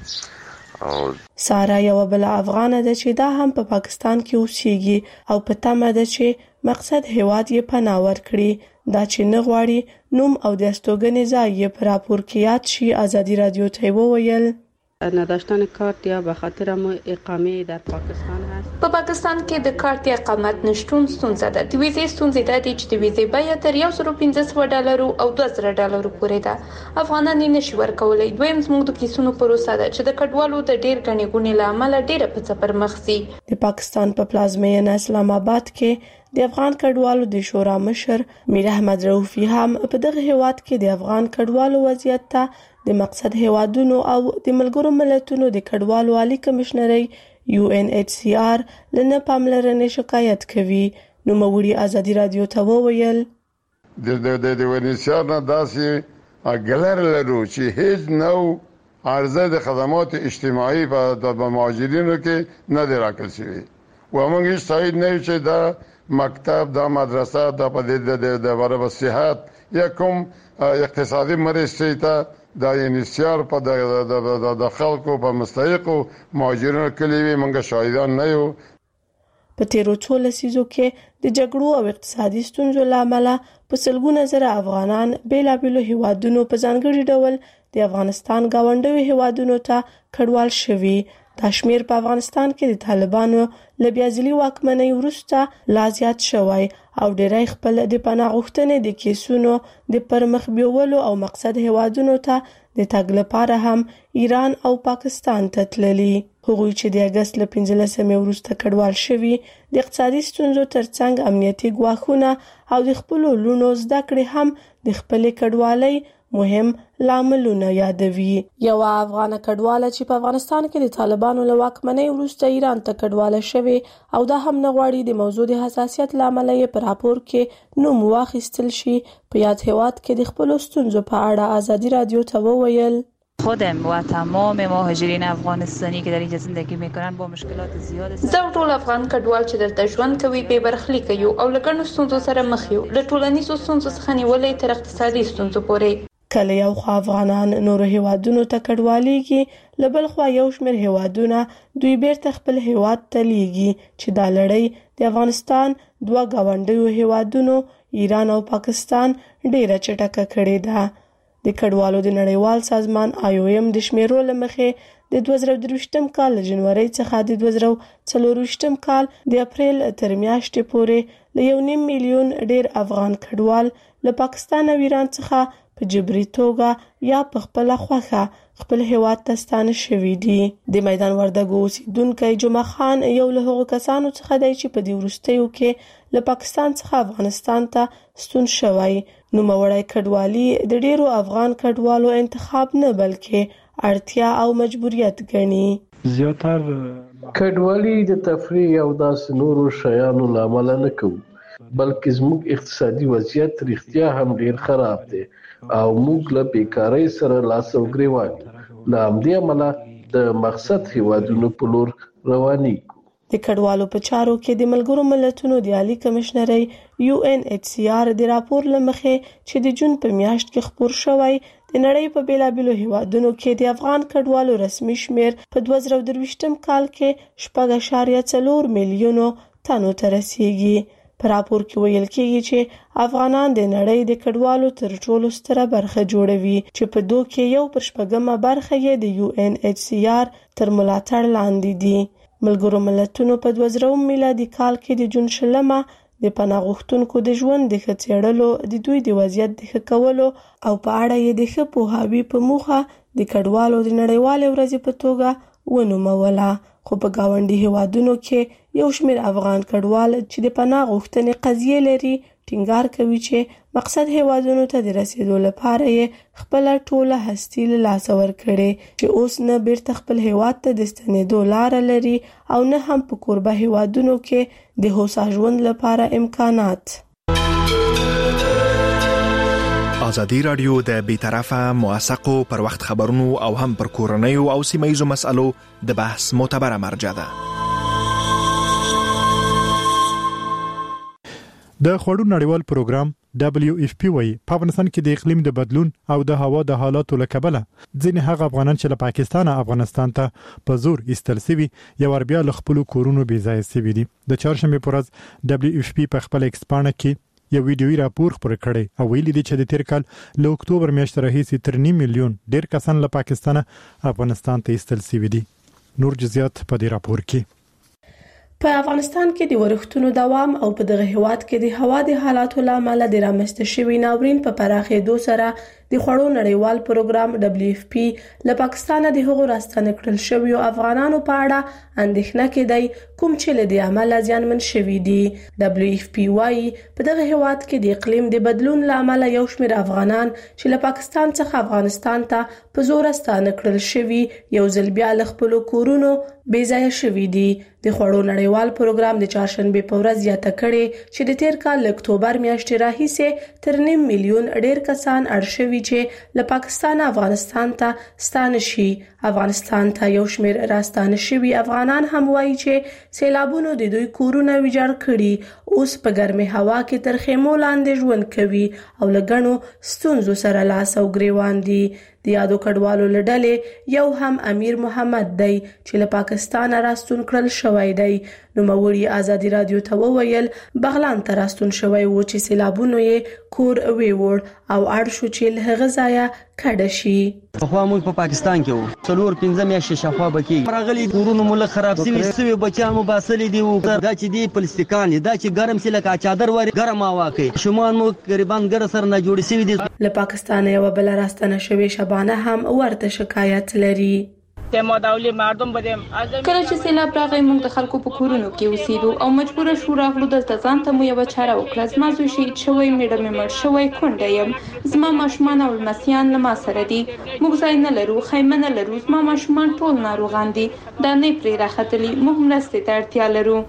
سارا یو بل افغانه ده چې دا هم په پاکستان کې اوسېږي او په تمه ده چې مقصد هیواد یې پناه ورکړي. دا چې نه غواړي نوم او د استوګنې ځای یې په راپور کې یاد شي. آزادي رادیو ته وویل نداشتن کارت یا به خاطر اقامه در پاکستان هست. په پاکستان کې د کارت یا اقامت نشټون ستونزه ده. د ویزې ستونزې ده چې د ویزې بیه تر $1,500 او $2,000 پورې ده. افغانان یې نشي ورکولای. دویم زموږ د کیسونو پروسه ده چې د کډوالو د ډېر غني غونې لامل ډېر په پر مخ سي. د پاکستان په پلازمینه اسلام آباد کې د افغان کډوالو د شورا مشر میر احمد رؤفي هم په دغه هیواد کې د افغان کډوالو وضعیت ته د مقصد هیوادونو او د ملګرو ملتونو د کډوالو عالی کمشنري UNHCR لنه پاملرنې شکایت کوي. نو موري آزادي رادیو ته وویل د UNHCR نه داسې اګلر لرو چې هیڅ نو عرضه د خدمات اجتماعي په مهاجرینو کې نه دی راکړل شوی. و موږ هیڅ تایید نه چې دا مکتب، دا مدرسه، دا په د برابر صحت یا کوم اقتصادي مرستې ته د UNHCR په د خلکو په مستحقو مهاجرینو کلیوي منګه شاهدان نه یو. په تیرو 2 لسیزو کې د جګړو او اقتصادي ستونزو لامل په سلګونه زره افغانان بیلابېلو هیوادونو په ځانګړي ډول د افغانستان گاونډیو هیوادونو ته کډوال شوي. دا شمیر په افغانستان کې د طالبانو له بیا ځلي واکمنۍ وروسته لا زیات شوی او ډېری خپل د پناه غوښتنې د کیسونو د پرمخ بیولو او مقصد هیوادونو ته د تګ لپاره هم ایران او پاکستان ته تللي. هغوی چې د اگست له 15 وروسته کډوال شوي د اقتصادي ستونزو ترڅنګ امنیتي ګواښونه او د خپلو لونو زده کړې هم د خپلې کډوالۍ مهم لاملونه یادوي. یو افغان کډواله چې په افغانستان کې د طالبانو له واکمنۍ وروسته ایران ته کډواله شوی او دا هم نه غواړي د موضوع د حساسیت لامل یې په راپور کې نوم واخیستل شي. په یاد هیواد کې د خپلو ستونزو په اړه آزادي رادیو ته وویل خودم و تمام مهاجرین افغانستانی که در اینجا زندگی میکنن با مشکلات زیاد زه ټول افغان کډوال چې دلته ژوند کوي به برخلیک یو او لګڼو ستونزو سره مخ یو، له ټولنیزو ستونزو څخه نیولې تر اقتصادي ستونزو پورې. کله یو خو افغانان نور هیوادونو ته کډوالیږي، له بل خوا یو شمېر هیوادونه دوی بیرته خپل هیواد ته لیږي چې دا لړۍ د افغانستان 2 گاونډیو هیوادونو ایران او پاکستان ډیره چټکه کړې ده. د کډوالو د نړیوال سازمان IOM د شمیرو له مخې د 2023 کال له جنوري څخه د 2024 کال د اپریل تر میاشتې پورې له 1.5 میلیون ډیر افغان کډوال له پاکستان او ایران څخه په جبري توګه یا په خپل خوخه خپل هیواد ته ستانه شوي دي. د میدان وردګو اوسیدونکی جمعه خان یو له هغو کسانو څخه دی چې په دې وروستیو کې له پاکستان څخه افغانستان ته ستون شوی. نوموړی کډوالي د ډیرو افغان کډوالو انتخاب نه بلکې اړتیا او مجبوریت ګڼي. زیاتر کډوالي د تفریح او داس نورو شیانو لامل نه کوي، بلکې زموږ اقتصادي وضعیت رښتیا هم ډیر خراب دی او موږ له بیکارۍ سره لاس او ګریوان له همدې امله د مقصد هیوادونو په لور روانېږو. د کډوالو په چارو کې د ملګرو ملتونو د عالی کمشنري UNHCR د راپور له مخې چې د جون په میاشت کې خپور شوی د نړۍ په بیلابېلو هیوادونو کې د افغان کډوالو رسمي شمیر په 2023 کال کې 4.4 میلیونو تنو ته رسیږي. په راپور کې ویل کېږي چې افغانان د نړۍ د کډوالو تر ټولو ستره برخه جوړوي چې په دوه کې 1/4 برخه یې د UNHCR تر ملاتړ لاندې دي. ملګرو ملتونو په 2000 میلادي کال کې د جون 20 د پناه غوښتونکو د ژوند د ښه څېړلو، د دوی د وضعیت د ښه کولو او په اړه یې د ښه پوهاوي په موخه د کډوالو د نړیوالې ورځې په توګه ونوموله. خو په ګاونډي هیوادونو کې یو شمېر افغان کډوال چې د پناه غوښتنې قضیې لري ټینګار کوي چې مقصد هیوادونو ته د رسیدو لپاره یې خپل ټوله هستی له لاسه ورکړي چې اوس نه بیرته خپل هیواد ته د ستنېدو لار لري او نه هم په کوربه هیوادونو کې د هوسا ژوند لپاره امکانات. ازادي رادیو د بیطرفه موثقو پر وخت خبرونو او هم پر کورنیو او سیمه‌ییزو مسالو د بحث معتبره مرجع ده. د خوړو نړیوال پروګرام WFP وايي په افغانستان کې د اقلیم د بدلون او د هوا د حالاتو له کبله ځینې هغه افغانان چې له پاکستان افغانستان ته په زور ایستل شوي یو بیا له خپل کورونو بې ځای شوي دي. د چهارشنبه پر ورځ WFP په خپل ایکسپانه کې یو ویډیویي راپور خپور کړی او ویلي دی چې د تیر کال له اکتوبر میاشتې راهیسې تر 9 میلیون ډیر کسان له پاکستان افغانستان ته ایستل شوي دي. نور جزئیات په دې راپور کې. په افغانستان کې د ورښتونو دوام او په دغه هیواد کې د هوا د حالاتو لامل د رامنځته شوي ناورین په پراخېدو سره د خوړو نړیوال پروګرام WFP له پاکستان د هغو راستنه کړل شوی افغانانو په اړه اندېښنه کېدای کوم چې له دې عمله زیانمن شوي دي. WFP وايي په دغه هیواد کې د اقلیم د بدلون لامل یو شمېر افغانان چې له پاکستان څخه افغانستان ته په زور راستنه کړل شوي یو ځل بیا له خپل کورونو بې ځای شوي دي. د خوړو نړیوال پروګرام د چهارشنبه په ورځ زیاته کړې چې د تیر کال اکتوبر میاشتې راهیسې تر 9 میلیون ډیر کسان اړ شوي چې له پاکستان افغانستان ته ستانه شي. افغانستان ته یو شمېر راستانه شوي افغانان هم وایي چې سیلابونو د دوی کورونه ویجاړ کړي، اوس په ګرمه هوا کې تر خیمو لاندې ژوند کوي او له ګڼو ستونزو سره لاس او ګریوان دي. د یادو کډوالو له ډلې یو هم امیر محمد دی چې له پاکستان راستون کړل شوی دی. نوموړي ازادي رادیو ته وویل بغلان ته راستون شوی و چې سیلابونو یې کور ویوړ او اړ شو چې له هغه ځایه کډه شي. خو موږ په پاکستان کې وو 4-5 میاشتې شفا بکی راغلي کورونو موږ خراب سوي بچیان مو باسلې دی و دا چې دی پلستیکان دا چې ګرم سي لکه چادر وری ګرم واکي شومان مو غریبان ګر سره نه جوړ سوي دي. له پاکستان یو بل راستنه شوی شبانه هم ورته شکایت لري. کله چې سیلاب راغی موږ د خلکو په کورونو کې اوسېدو او مجبور شو راغلو دلته ځان ته مو یو چاره وکړه. زما زوی شهید شوی، میړه مې مړ شوی، کونډه یم، زما ماشومان او لمسیان له ما سره دي، موږ ځای نه لرو، خیمه نه لرو، زما ماشومان ټول ناروغان دي، دا نه پرې راختلی، موږ مرستې ته اړتیا لرو.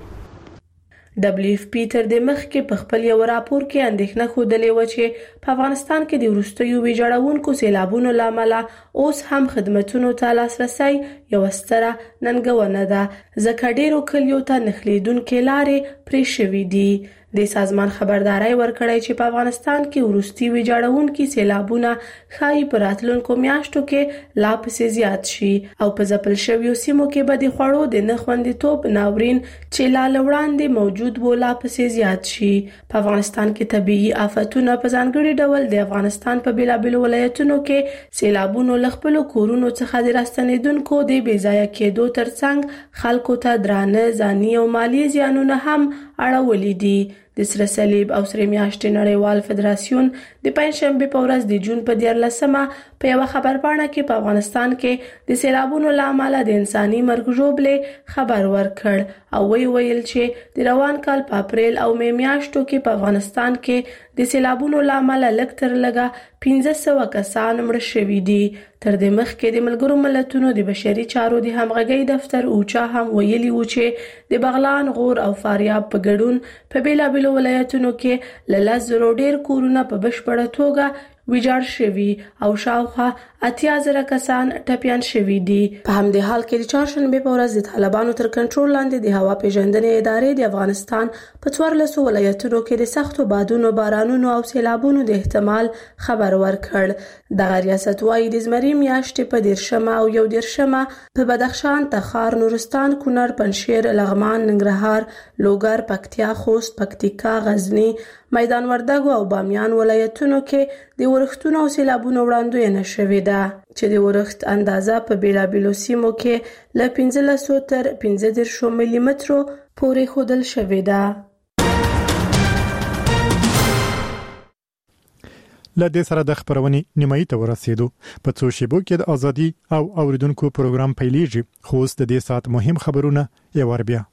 WFP تر دې مخکې په خپل یو راپور کې اندېښنه ښودلې و چې په افغانستان کې د وروستیو ویجاړونکو سیلابونو لامل اوس هم خدماتو ته لاسرسي یو ستره ننګونه ده، ځکه ډیرو کلیو ته نښلیدونکې لارې پرې شوې دي. د سازمان خبرداري ورکړی چې په افغانستان کې وروستي ویجاړونکي سیلابونه ښایي په راتلونکو میاشتو کې لا پسې زیات شي او په ځپل شویو سیمو کې به د خوړو د نه خوندیتوب ناورین چې لا وړاندې موجود و لا پسې زیات شي. په افغانستان کې طبيعي آفتونه په ځانګړي ډول د افغانستان په بیلابیلو ولایتونو کې سیلابونو له خپل کورونو څخه د راستنېدونکو د بې ځای کېدو ترڅنګ خلکو ته درانه ځاني او مالی زیانونه هم اړولې دي. د سره صلیب او سره میاشتې نړیوال فدراسیون د پنځشنبه په ورځ د جون په 14مه په یو خبرپاڼه کې په افغانستان کې د سیلابونو لامل د انساني مرګ ژوبلې خبر ورکړ او ویل چې د روان کال په اپریل او مې میاشتو کې په افغانستان کې د سیلابونو لامل لږ تر لږه 1500 کسان مړ شوي دي. تر دې مخکې د ملګرو ملتونو د بشري چارو د همغږۍ دفتر اوچا هم ویلي و چې د بغلان، غور او فاریاب په ګډون په بیلابیلو ولایتونو کې له 10,000 ډیر کورونه په بشپړه توګه ویجاړ شوي او شاوخوا 80,000 کسان ټپیان شوي دي. په همدې حال کې د چهارشنبه په ورځ د طالبانو تر کنټرول لاندې د هوا پیژندنې ادارې د افغانستان په 14 ولایتونو کې د سختو بادونو، بارانونو او سیلابونو د احتمال خبر ورکړ. دغه ریاست وايي د زمري میاشتې په 10 او 11 په بدخشان، تخار، نورستان، کونړ، پنجشیر، لغمان، ننګرهار، لوګر، پکتیا، خوست، پکتیکا، غزنی، میدان وردګو او بامیان ولایتونو کې د ورښتونو او سیلابونو وړاندوینه شوې ده چې د ورښت اندازه په بیلابیلو سیمو کې له 15 تر 15 ملي مترو پورې ښودل شوې ده. لدې سره د خبرونې نیمایي ته ورسېدو. په څو شیبو کې د ازادي او اوریدونکو پروګرام پیلېږي. خو اوس د دې سات مهم خبرونه یو ور بیا.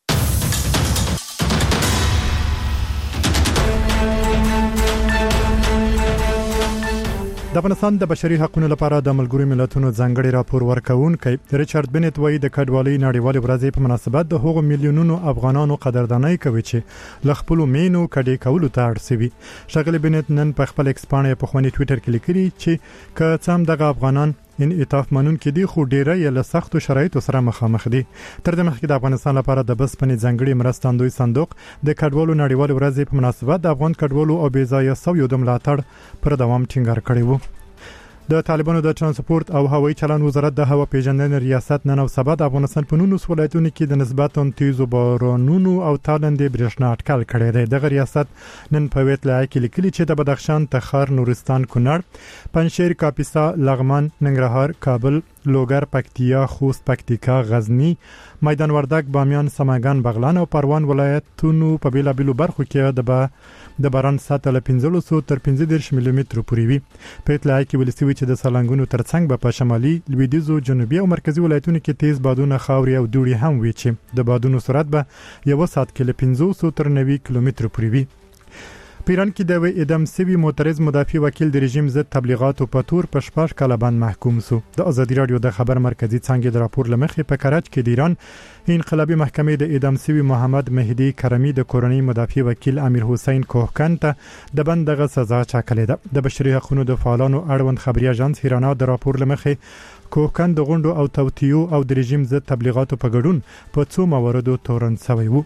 د افغانستان د بشري حقوقو لپاره د ملګرو ملتونو ځانګړي راپور ورکونکي ریچارډ بنت وایي د کډوالۍ نړیوالې ورځې په مناسبت د هغو میلیونونو افغانانو قدرداني کوي چې ل خپل مینو کډې کولو ته اړ شوي. ښاغلي بنت نن په خپل ایکس باندې په خواني ټوئیټر کې لیکلي چې که څم دغه افغانان انعطاف منونکي دي خو ډیره یې له سختو شرایطو سره مخامخ دي. تر دې مخکې د افغانستان لپاره د بسپنې ځانګړي مرستندوی صندوق د کډوالو نړیوالې ورځې په مناسبت د افغان کډوالو او بې ځایه شویو د ملاتړ پر دوام ټینګار کړی وو. د طالبانو د ترانسپورت او هوایي چلند وزارت د هوا پیژندنې ریاست نن او سبا د افغانستان په 19 ولایتونو کې د نسبتاً تیزو بارانونو او تالندې برېښنا اټکل کړی دی. دغه ریاست نن په ویټلای کې لیکلي چې د بدخشان، تخار، نورستان، کونړ، پنجشیر، کاپیسا، لغمان، ننګرهار، کابل، لوګر، پکتیا، خوست، پکتیکا، غزنی، میدان وردګ، بامیان، سمنګان، بغلان او پروان ولایتونو په بیلابیلو برخو کې د باران سطح له 1500 تر 15 ملي متر پورې وي. په اطلاع کې ویل شوی چې د سالنګونو ترڅنګ په شمالي، لویدیځو، جنوبي او مرکزي ولایتونو کې تیز بادونه، خاورې او دوړې هم وي چې د بادونو سرعت به یو ساعت کې له 500 تر 90 کیلومتر پورې وي. په ایران کې د اعدام شوی معترض مدافع وکیل د رژیم ضد تبلیغاتو په تور په 6 کاله باندې محکوم شو. د ازادي رادیو د خبر مرکزی څنګه د راپور لمخې په کراچ کې د ایران انقلابی محکمې د اعدام شوی محمد مهدی کرمی د کورنۍ مدافع وکیل امیر حسین کوهکن ته د بندغه سزا ټاکلې ده. د بشري حقوقو د فعالانو اړوند خبري اژانس هیرانا د راپور لمخې کوهکن د غونډو او توطیو او د رژیم ضد تبلیغاتو په ګډون په څو مواردو تورن شوی وو.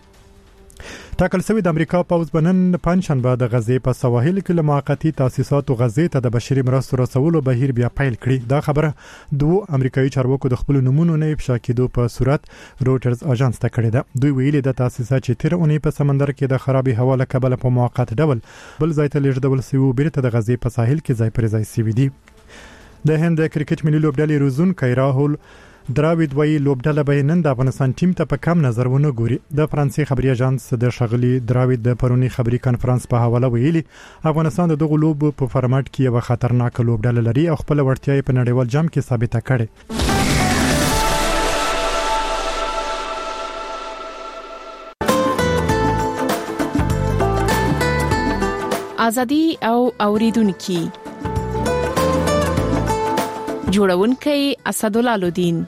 ټاکل شوی د امریکا پوز بنن پنځشنبه د غزې په سواحل کې له موقتی تاسیساتو غزې ته د بشري مرستو رسولو بهیر بیا پیل کړي. دا خبره دوه امریکایي چارواکو د خپل نمونه نه افشا کېدو په صورت روټرز اژانس ته کړی ده. دوی ویلي د تاسیسات چې تیر اونۍ په سمندر کې د خرابې هوا له کبله په موقت ډول بل ځای ته لیږدول شوي بیرته د غزې په ساحل کې ځای پر ځای شوي دي. د هند کرکټ ملي لوبډلې روزونکی راهول دراوید وایي لوبډله به نن د افغانستان ټیم ته په کم نظر ونه ګوري. د فرانسې خبري اژانس د شغلي دراوید د پرونی خبري کانفرنس په حواله ویلي افغانستان د دغه لوب په فارمټ کې یو خطرناک لوبډله لري او خپل وړتیا په نړیوال جام کې ثابته کړي. ازادي او اوریدونکو جوړونکي اسدالله لودین.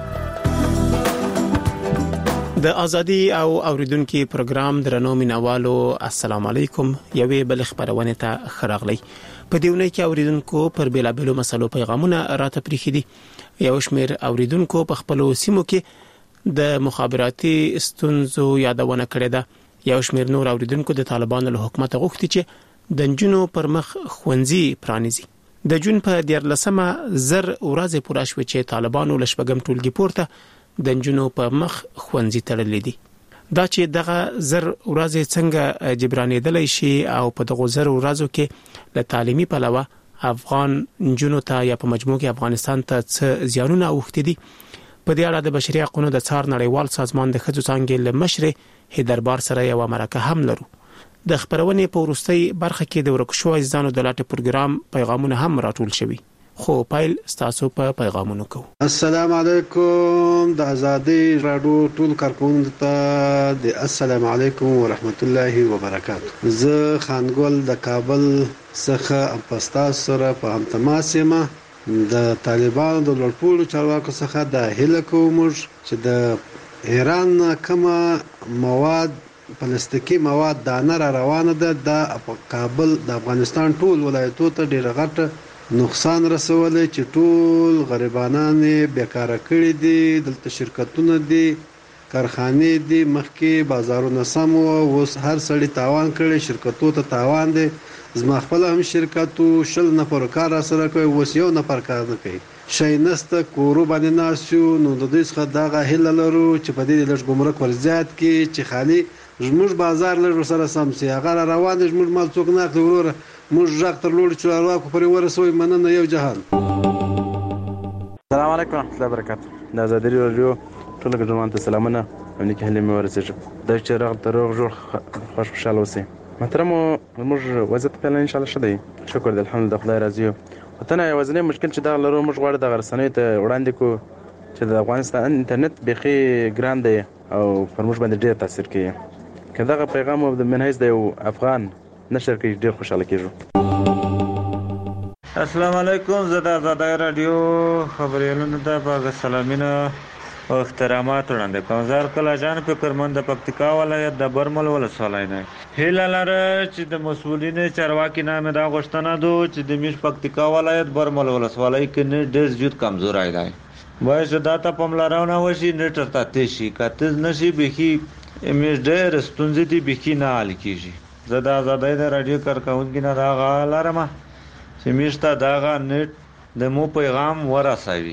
د ازادي او اوریدونکو پروګرام درنو مینوالو السلام علیکم. یوې بل خبرونه ته خراغلی. په دیونه کې اوریدونکو پر بیلابلو مسلو پیغامونه راته پریخي دي. یو شمېر اوریدونکو په خپل سیمو کې د مخابراتي ستونزو یادونه کړې ده. یو شمېر نور اوریدونکو د طالبانو له حکومت غوښتي چې د جنونو پر مخ خوندزي پرانیزي. د جون په 14مه زر ورځې پوره شوې چې طالبانو لشبګم ټولګي پورته د جنونو په مخ خوندزي تړلې دي. دا چې دغه زر ورځې څنګه جبرانېدلای شي او په دغه زر ورځو کې له تعلیمي پلوه افغان جنونو ته یا په مجموع کې افغانستان ته څه زیانونه اوښتي دي. په دې اړه د بشري حقوقو د څار نړیوال سازمان د ښځو څانګې له مشر هیدربار سره یو مرکه هم لرو. د خبرونې په وروستۍ برخه کې د ورکشو عزیزانو د لاټه پروګرام پیغامونه هم راټول شوي. خو پایل ستاسو په پیغامونو کو. السلام علیکم د ازادي رادیو ټول کارکونکو ته د السلام علیکم ورحمت الله وبرکاته. زه خانګل د کابل څخه پستا سره په هم تماس یم. د طالبانو د لړپولو چارواکو څخه د هله کوم چې د ایران کومه مواد پلاستیکي مواد دانه را روانه ده د کابل د افغانستان ټول ولایتونو ته ډیره غټه نقصان رسولې چې ټول غریبانان بیکاره کړي دي. دلته شرکتونه دي، کارخانې دي، مخکې بازارونه سم او اوس هر سړی تاوان کړي، شرکتونو ته تاوان دي. زما خپل هم شرکتو 20 نفر کار سره کوي، اوس یو نفر کار نه کوي. شي نسته کورو باندې ناسو. نو د دې څخه دغه هله لرو چې په دې لږ ګمرک ورزيات کې چې خالي زموږ بازار لږ سره سم سي. هغه روان دي زموږ مال څوک نه اخلي. وروره موږ ځاک تر لوړ چارواکو پرې ورسوي. مننه. یو جهان. السلام علیکم ورحمت الله وبرکاته. د ازادي رادیو ټول ګډونوالو ته سلامونه. امنیت هلي مې ورسېږم. د چراغ دروغ جوړ خوشاله اوسئ. محترم موږ وضعیت په ان شاء الله شدی شکر د الحمدلله خدای راضي وطن یوازینی مشکل چې دا لرو موږ غواړو د رسنیو ته وړاندې کو چې د افغانستان انټرنیټ بيخي ګران دی او پر موږ باندې ډېر تاثیر کوي کله پیغام د منهج د افغان نشر کې ډېر خوشاله کیږو. السلام علیکم زه د آزادۍ رادیو خبرونه ته په سلامونه او احترامات وړاندې کوم. زه کله جان فکرمند د پکتیکا ولایت د برمل ولسوالۍ نه هیله لرم چې د مسؤلین چارواکي نامه دا غوښتنه ده چې د میش پکتیکا ولایت برمل ولسوالۍ کې نه ډېر زیات کمزورای دی. باید دا ته پملارونه وشي نټر ته تشي کاتز نشي بخي میش ډېر ستونزې دي بخي نه حل کیږي. زه د آزادۍ رادیو کارکونکو نه دا غواړم چې میشته داغه نت د مو پیغام ورسوي.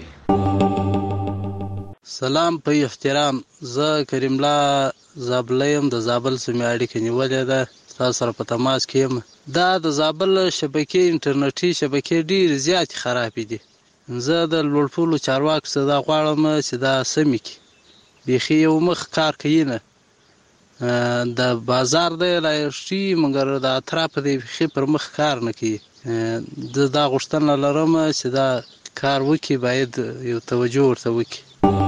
سلام په احترام زه کریم الله زابلیم د زابل سمې اړیکې نیولې ده تاسو سره په تماس کې یم. دا د زابل شبکې انټرنیټي شبکې ډېر زیات خراب دي. زه د لوړپولو چارواکو څخه دا غواړم چې دا سمې کړي بیخي یو مخ کار کوي نه د بازار دی لایشتي مګر د اطراف دی بیخي پر مخ کار نه کوي. دا غوښتنه لرم چې دا کار وکړي باید یو توجه ورته وکړي.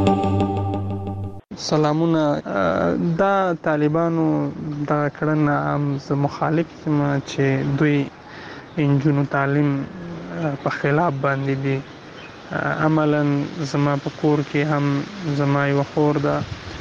سلامونه. دا طالبانو دا کړنه هم مخالف یم چې دوی انجونو تعلیم په خلاف باندې دي. عملا زما په کور کې هم زما یو خور ده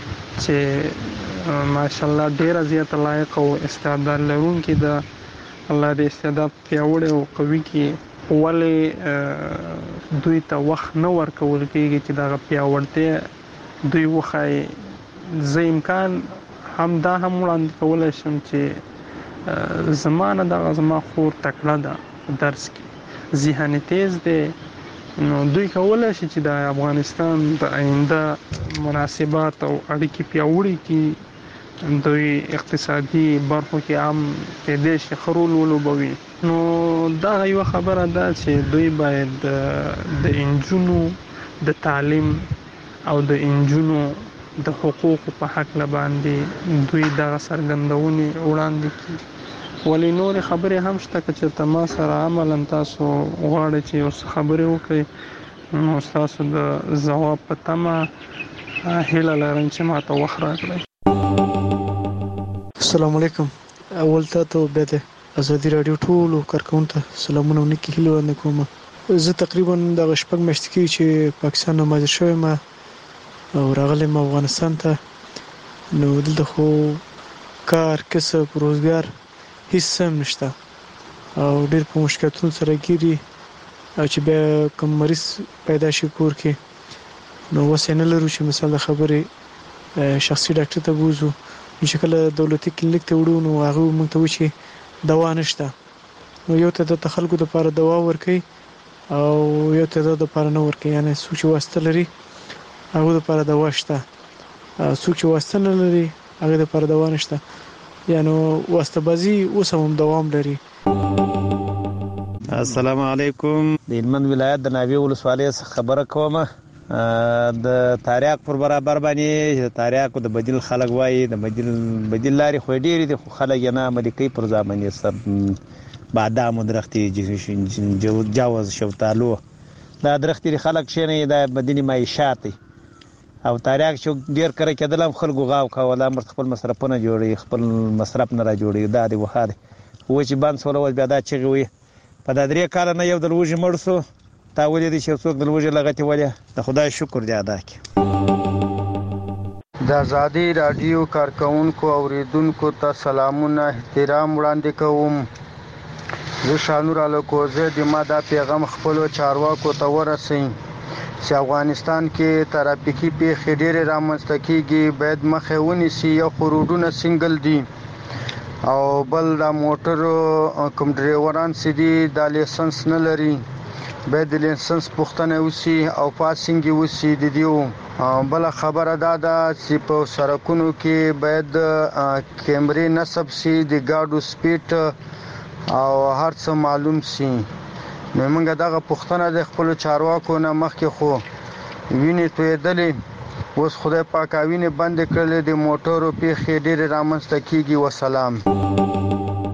چې ماشاءالله ډیره زیاته لایق او استعداد لرونکې ده. الله دې استعداد پیاوړی او قوي کړي. ولې دوی ته وخت نه ورکول کېږي چې دغه پیاوړتیا دوی وښایي. زه امکان هم دا هم وړاندې کولی شم چې زما خور تکړه ده درس کې ذهن تیز دی نو دوی کولی شي چې د افغانستان د آینده مناسبات او اړیکې پیاوړې کړي. دوی اقتصادي برخو کې هم کېدای شي ښه رول ولوبوي. نو دا یوه خبره ده چې دوی باید د انجونو د تعلیم او د انجونو د حقوقو په حق باندې دوی دغه څرګندونې وړاندې کړي. ولې نورې خبرې هم شته که چېرته ما سره عملا تاسو غواړئ چې یو څه خبرې وکړئ نو ستاسو د ځواب په تمه هیله لرم چې ما ته وخت راکړئ. السلام علیکم. اول ته بیا د آزادي رادیو ټولو کارکونکو ته سلامونه ونکي هیله وړاندې کوم. زه تقریبا د شپږ میاشتې کې چې پاکستان نه مهاجر شوم او راغلم افغانستان ته. نو دلته خو کار کسب روزګار هیڅ هم نشته او ډېر په مشکلاتونو سره ګیري او چې بیا کوم مریض پیدا شي کور کې نو وسه نه لرو چې مثلا خبرې شخصي ډاکټر ته بوزو چې کله دولتي کلینیک ته وړو نو هغه موږ ته وایي چې دوا نشته. نو یو ته د خلکو لپاره دوا ورکي او یو ته د لپاره نه ورکي. یعنی څوک چې واسطه لري هغه لپاره دوا شته څوک چې واسطه نه لري هغه لپاره دوا نشته. یعنی واسطه بازی اوس هم دوام لري. السلام علیکم. د هلمند ولایت د ناوې ولسوالۍ څخه خبره کوم. د تاریخ پر برابر باندې تاریخ د بدیل خلک وایي د بدیل لاري خو ډېری دي خو خلک یې نه عملي کوي. پر ځامنې سب بادام درختي جواز شوتالو دا درختي خلک شنه د بدیل معیشت او تاریخ چې ډیر کړه کېدل هم خلکو غاو کوله خپل مصرفونه جوړي خپل مصرف نه را جوړي. دا دی وخاده و چې باندې سوال بیا دا چې وي په دا درې کال نه یو د لوجي مرسو تا ولې دي چې څوک د لوجي لغتي ولې د خدای شکر دی ادا کی. د آزادي رادیو کارکونکو اوریدونکو ته سلامونه احترام وړاندې کوم. زه شانور الکوزه د ما دا پیغام خپل چارواکو ته ورسوم چې افغانستان کې ترافیکي پیښې ډېرې رامنځته کیږي باید مخه ونیسي. یو روډونه سنگل دي او بل د موټر کوم ډرایوران سدي د لایسنس نه لري باید د لایسنس پوښتنه وشي او پاسینګ وشي. د دیو بل خبره ده چې په سړکونو کې باید کیمرې نصب شي د ګاډو سپیډ او هر څه معلوم شي. نو موږ دغه پوښتنه د خپل چارواکو نه مخکې خو وینې تویدلې اوس خدای پاک وینې بند کړلې د موټرو پیښې ډېرې رامنځته کیږي. وسلام.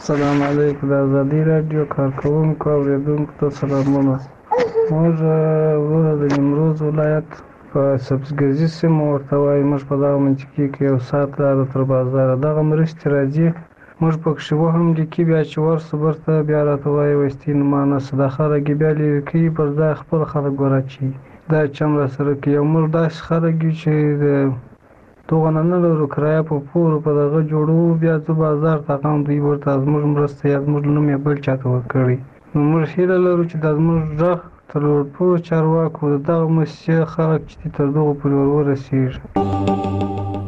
السلام علیکم. د ازادي رادیو کارکونکو او اوریدونکو ته سلامونه. موږ ورور د نیمروز ولایت په سبزګزي سیمه ورته وایي. موږ په دغه منطقې کې یو ساعت لاره تر بازاره دغه مرستې راځي. موږ پکښې وهم لیکي، بیا چې ورسو برته بیا راته وایي وایستې نما نشته. دا خلک یې بیا لرې کوي، پر ځای خپل خلک ورچوي. دا چم را سره کوي. او موږ داسې خلک یو چې د دغه نه لرو کرایه په پور په دغه جوړو، بیا ځو بازار ته غم دوی ورته زموږ مرسته یا زموږ نوم یې بل چاته ورکړی. نو موږ هیله لرو چې دا زموږ غږ تر لوړپوړو چارواکو د دغه موسسې خلک چې تر دغو پورې ورسېږي.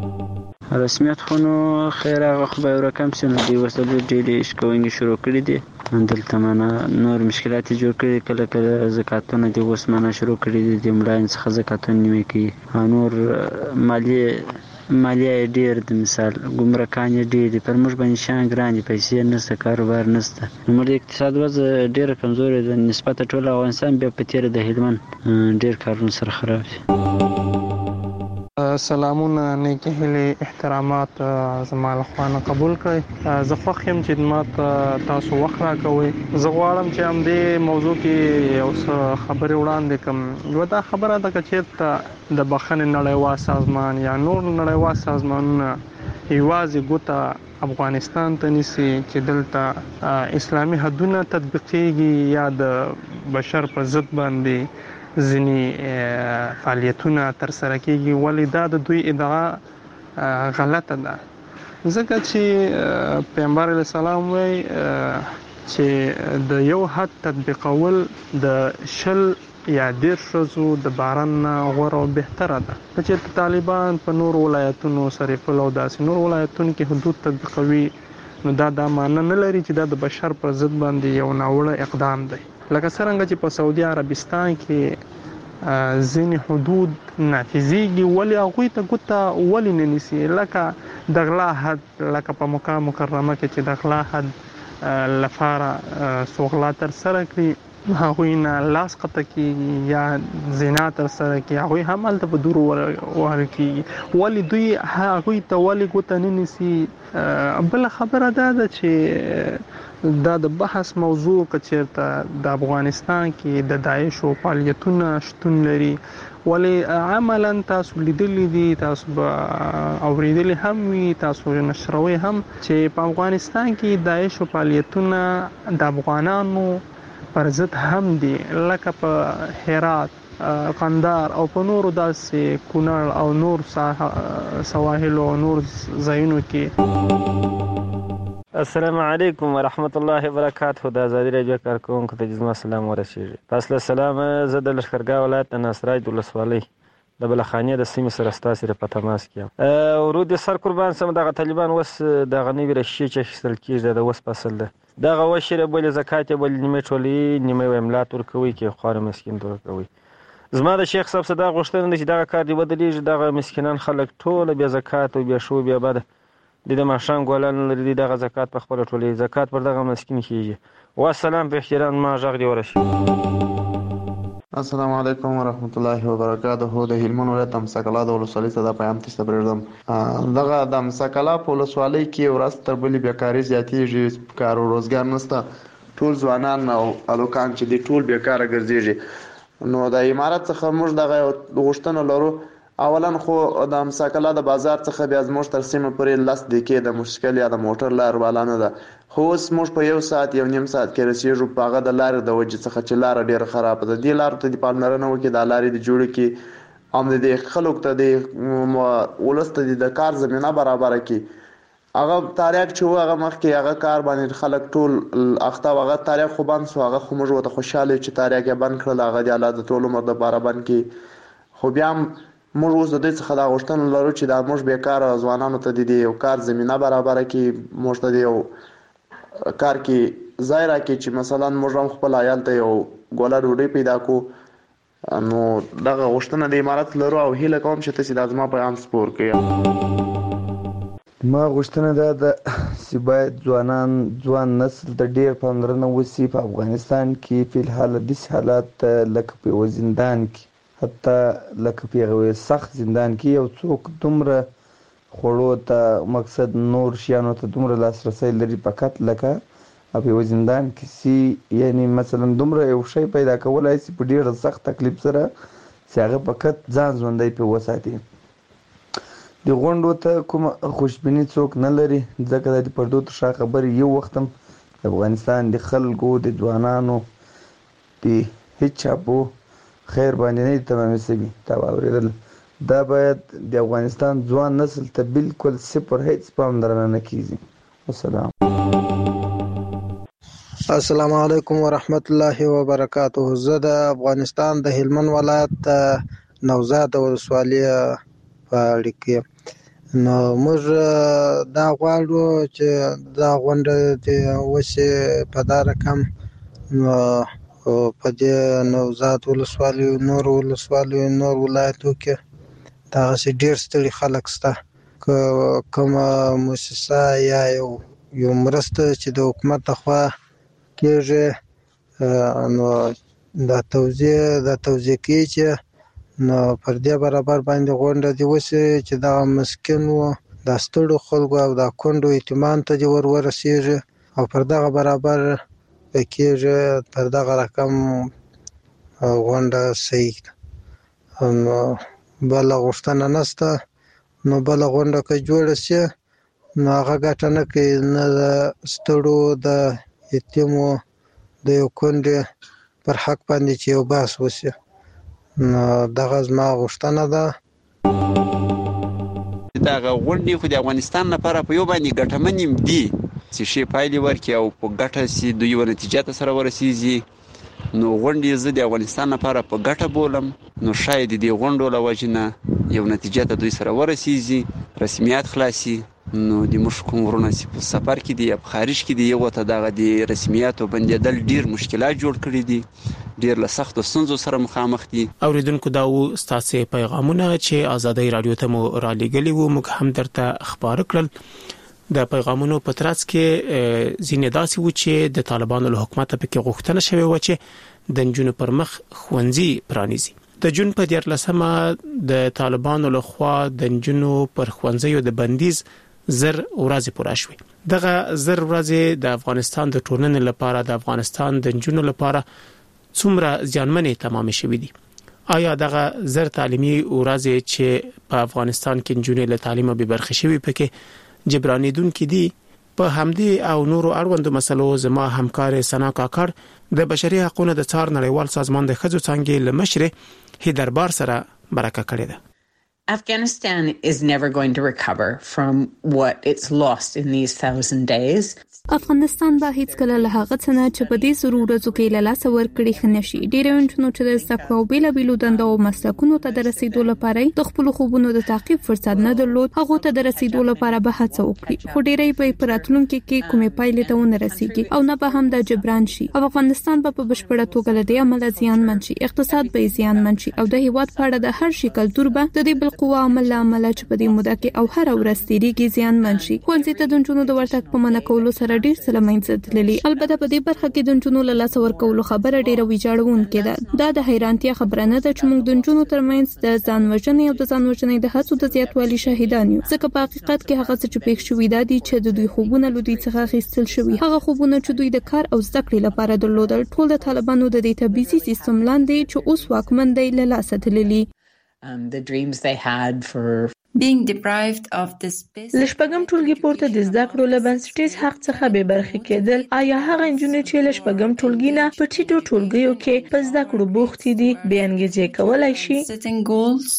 رسمیت خو نو خیر هغه خو به یو رقم شي، نو دوی اوس ډېرې شکونې شروع کړي دي. دلته منه نور مشکلات یې جوړ کړي، کله کله زکاتونه دي اوس منه شروع کړي دي، د ملاین څخه زکاتونه نیمې کوي. نور مالیه یې ډېر د مثال ګمرکان یې ډېر دي، پر موږ باندې شیان ګران دي، پیسې نشته، کاروبار نشته. زموږ د اقتصاد وضع ډېره کمزورې ده نسبت ټول افغانستان، بیا په تېره د هلمند ډېر کارونه سره خراب دي. سلامونه، نیکې هیلې، احترامات زما له خوا نه قبول کړئ. زه خوښ یم چې ماته تاسو وخت راکوئ. زه غواړم چې همدې موضوع کې یو څه خبرې وړاندې کړم. یوه دا خبره ده که چېرته د بخښنې نړیوال سازمان یا نور نړیوال سازمانونه یوازې ګوته افغانستان ته نیسي چې دلته اسلامي حدونه تطبیقېږي یا د بشر په ضد باندې ځینې فعالیتونه ترسره کېږي، ولې دا د دوی ادعا غلطه ده. ځکه چې پیغمبر علیه السلام وایي چې د یو حد تطبیقول د 20 یا 10 ښځو د باران نه غوره او بهتره ده. که چېرته طالبان په نورو ولایتونو سرپل او داسې نور ولایتونو کې حدود تطبیقوي، نو دا معنی نه لري چې دا د بشر پر ضد باندې یو ناوړه اقدام دی. لکه څرنګه چې په سعودي عربستان کې ځینې حدود نافذېږي، ولې هغوی ته ګوته ولې نه نیسي؟ لکه د غلا حد، لکه په مکه مکرمه کې چې د غلا حد لپاره څو غلا ترسره کړي هغوی نه لاس قطع کېږي یا زنا ترسره کړي، هغوی هم هلته په دورو وهل کېږي. ولې دوی هغوی ته ولې ګوته نه نیسي؟ بله خبره دا ده چې دا د بحث موضوع که چېرته د افغانستان کې د داعشو فعالیتونه شتون لري، ولې عملا تاسو لیدلی دي، تاسو به اوریدلی هم وي، تاسو نشروي هم چې په افغانستان کې داعشو فعالیتونه د افغانانو پر ضد هم دي، لکه په هرات، قندار او په نورو داسې کونړ او نور سواحل او نور ځایونو کې. السلام علیکم ورحمت الله وبرکاته. د ازادي راډیو کارکونکو ته زما سلام ورسیږي. پس له سلام زه د لښکرګاه ولایت د ناصرای د ولسوالۍ د بلخانې د سیمې سره ستاسو سره په تماس کې یم. ورود سر قربان سم دغه طالبان اوس دغه نوې رشي چې اخیستل کېږي د اوس فصل ده دغه وشره بل زکات بل نیمه ټولي نیمه املات ورکوي کې خوار مسکین ورکوي. زما د شیخ صاحب صدا غوښتنه چې دغه کار دی بدلیږي، دغه مسکینان خلک ټول بیا زکات او بیا شو بیا بده د ماشان ګولان لري، دغه زکات په خپل ټولي زکات پر دغه مسکین کیږي. والسلام په احترام ما ژغ دی ورشي. السلام علیکم ورحمت الله وبرکاته. د هلمند ولایت امساکلا د ولسوالۍ صدا پیغام تاسو پرېږدم. دغه د امساکلا په ولسوالۍ کې ورځ تر بلې بیکاري زیاتېږي، کار او روزګار نشته، ټول ځوانان او الوکان چې دي ټول بیکاره ګرځېږي. نو د امارات څخه موږ دغه غوښتنه لرو، اولا خو د امساکلا د بازار څخه بیا زموږ تر سیمه پورې 10 دقیقې د مشکل یا د موټر لار والا نه ده، خو اوس موږ په 1 ساعت 1.5 ساعت کې رسېږو. په هغه د لارې د وجې څخه چې لاره ډېره خرابه ده، دې لارو ته د پاملرنه وکړي، دا لارې د جوړې کړي، هم د خلکو ته د ولس ته د کار زمینه برابره کړي. هغه تاریخ چې و هغه مخکې هغه کار باندې خلک ټول اخته، هغه تاریخ خو بند شو، هغه خو موږ ورته خوشحاله چې تاریخ یې بند کړل، هغه د الله د ټول عمر دپاره بند کړي. خو بیا هم موږ اوس د دوی څخه دا غوښتنه لرو چې دا موږ بیکاره ځوانانو ته د یو کار زمینه برابره کړي، موږ ته د یو کار کې ځای راکړي چې مثلا موږ هم خپل عیال ته یو ګوله ډوډۍ پیدا کړو. نو دغه غوښتنه د امارات لرو او هیله کوم چې تاسو دا زما پیغام سپور کړئ. ما غوښتنه دا ده چې باید ځوان نسل ته ډېر پاملرنه وشي. په افغانستان کې فی الحال داسې حالات لکه په یوه زندان کې، حتی لکه په یو سخت زندان کې یو څوک دومره خوړو ته مقصد نور شیانو ته دومره لاسرسی لري فقط لکه په یو زندان کې سي، یعنی مثلا دومره یو شی پیدا کولای شي په ډېر سخت تکلیف سره چې هغه فقط ځان ژوندی پرې وساتي. د غونډو ته کوم خوشبیني څوک نه لري، ځکه د پردو تر شا خبرې یو وخت هم د افغانستان د خلکو د ځوانانو د هیڅ چا په خیر باندې نه تمامې سوي. تا واورېدل، دا باید د افغانستان ځوان نسل ته بالکل صفر هیڅ پاملرنه نه کیږي. والسلام. السلام علیکم ورحمت الله وبرکاته. زه د افغانستان د هلمند ولایت نوزاد ولسوالۍ په اړه کې نو موږ دا غواړو چې دا غونډه د وسه په دا رقم په دې نوزاد ولسوالۍ نور ولایتو کې دا ډېر ستړي خلک شته. کومه مؤسسه یا یو مرسته چې د حکومت لخوا کېږي نو دا توضیح کوي چې نو پر دې برابر باندې غونډه دی وسي چې دا مسکینو د ستړو خلکو او د کونډو یتیمان ته دی ورسیږي او پر دغه برابر کېږي، پر دغه رقم غونډه صحیح ده. نو بل غوښتنه نشته. نو بل غونډه که جوړه شي نو هغه ګټه نه کوي، نه د ستړو د یتیمو د یو کونډې پر حق باندې چې یو بحث وشي. نو دغه زما غوښتنه ده. دغه غونډې خو د افغانستان لپاره په یو باندې ګټمنې دي چې ښې پایلې ورکړي او په ګټه سي دوی یوه نتیجه ته سره ورسېږي. نو غونډې زه د افغانستان لپاره په ګټه بولم. نو شاید د دې غونډو له وجې نه یو نتیجه ته دوی سره ورسېږي، رسمیات خلاصي. نو د موږ کوم ورونه چې په سفر کې دي یا په خارج کې دي یو ته دغه د رسمیاتو بندېدل ډېر مشکلات جوړ کړي دي، ډېر له سختو ستونزو سره مخامخ دي. اوریدونکو دا و ستاسو پیغامونه چې آزادۍ رادیو ته مو را لېږلي وو، موږ هم درته خبر کړل. د پیغامونو په ترڅ کې ځینې داسې و چې د طالبانو له حکومت په کې غوښتنه شوې و چې د نجونو پر مخ ښوونځي پرانیزي. د جون په 14مه د طالبانو له خوا د نجونو پر ښوونځیو د بندیز 1000 ورځې پوره شوې. دغه 1000 ورځې د افغانستان د ټولنې لپاره، د افغانستان د نجونو لپاره څومره ځانمنې تمام شوې دي؟ آیا دغه 1000 تعلیمي ورځې چې په افغانستان کې نجونې له تعلیم به برخه شوي پکې جبرانیدونکې دي؟ په همدې او نورو اړوندو مسلو زما همکار سنا کاکړ د بشري حقوقو د څار نړیوال سازمان د ښځو څانګې له مشر هیدربار سره مرکه کړې ده. Afghanistan is never going to recover from what it's lost in these 1000 days. افغانستان به هیڅ کله له هغه څه نه چې په دې سرو ورځو کې له لاسه ورکړي خنشي. ډېر انجونو چې د زده کړو بیلابیلو دندو او مسلکونو ته د رسیدو لپاره د خپل خوبونو د تعقیب فرصت نه درلود، هغه ته د رسیدو لپاره به هڅه وکړي، خو ډېرې په پراتلونکو کې کومې پایلې ته ونه رسیږي او نه به هم د جبران شي. افغانستان به په بشپړه توګه له دې عمل زیانمن شي، اقتصاد به زیانمن شي او د هیواد په اړه د هر شي کلتور به د دې بل قوه عمل چې په دې موده کې او هر ورځ تیریږي زیانمن شي. ښوونځي ته د نجونو د ورتګ په منع کولو سره ډېر څه له منځه تللي. البته په دې برخه کې د نجونو له لاسه ورکولو خبره ډېره ویجاړونکې ده. دا د حیرانتیا خبره نه ده چې موږ د نجونو ترمنځ د ځان وژنې او د ځان وژنې د هڅو د زیاتوالي شاهدان یو، ځکه په حقیقت کې هغه څه چې پېښ شوي دي چې د دوی خوبونه له دوی څخه اخیستل شوي، هغه خوبونه چې دوی د کار او زده کړې لپاره درلودل، ټول د طالبانو د دې تبعیضي سیستم لاندې چې اوس واکمن دی له لاسه تللي. The dreams they had for being deprived of this space. لشپږم ټولګي پورته د زده کړو له بنسټیز حق څخه به برخې کېدل. آیا هغه نجونې چې لشپږم ټولګي نه په ټیټو ټولګیو کې په زده کړو بوختې دي به انګیزې کولای شي؟ Setting goals.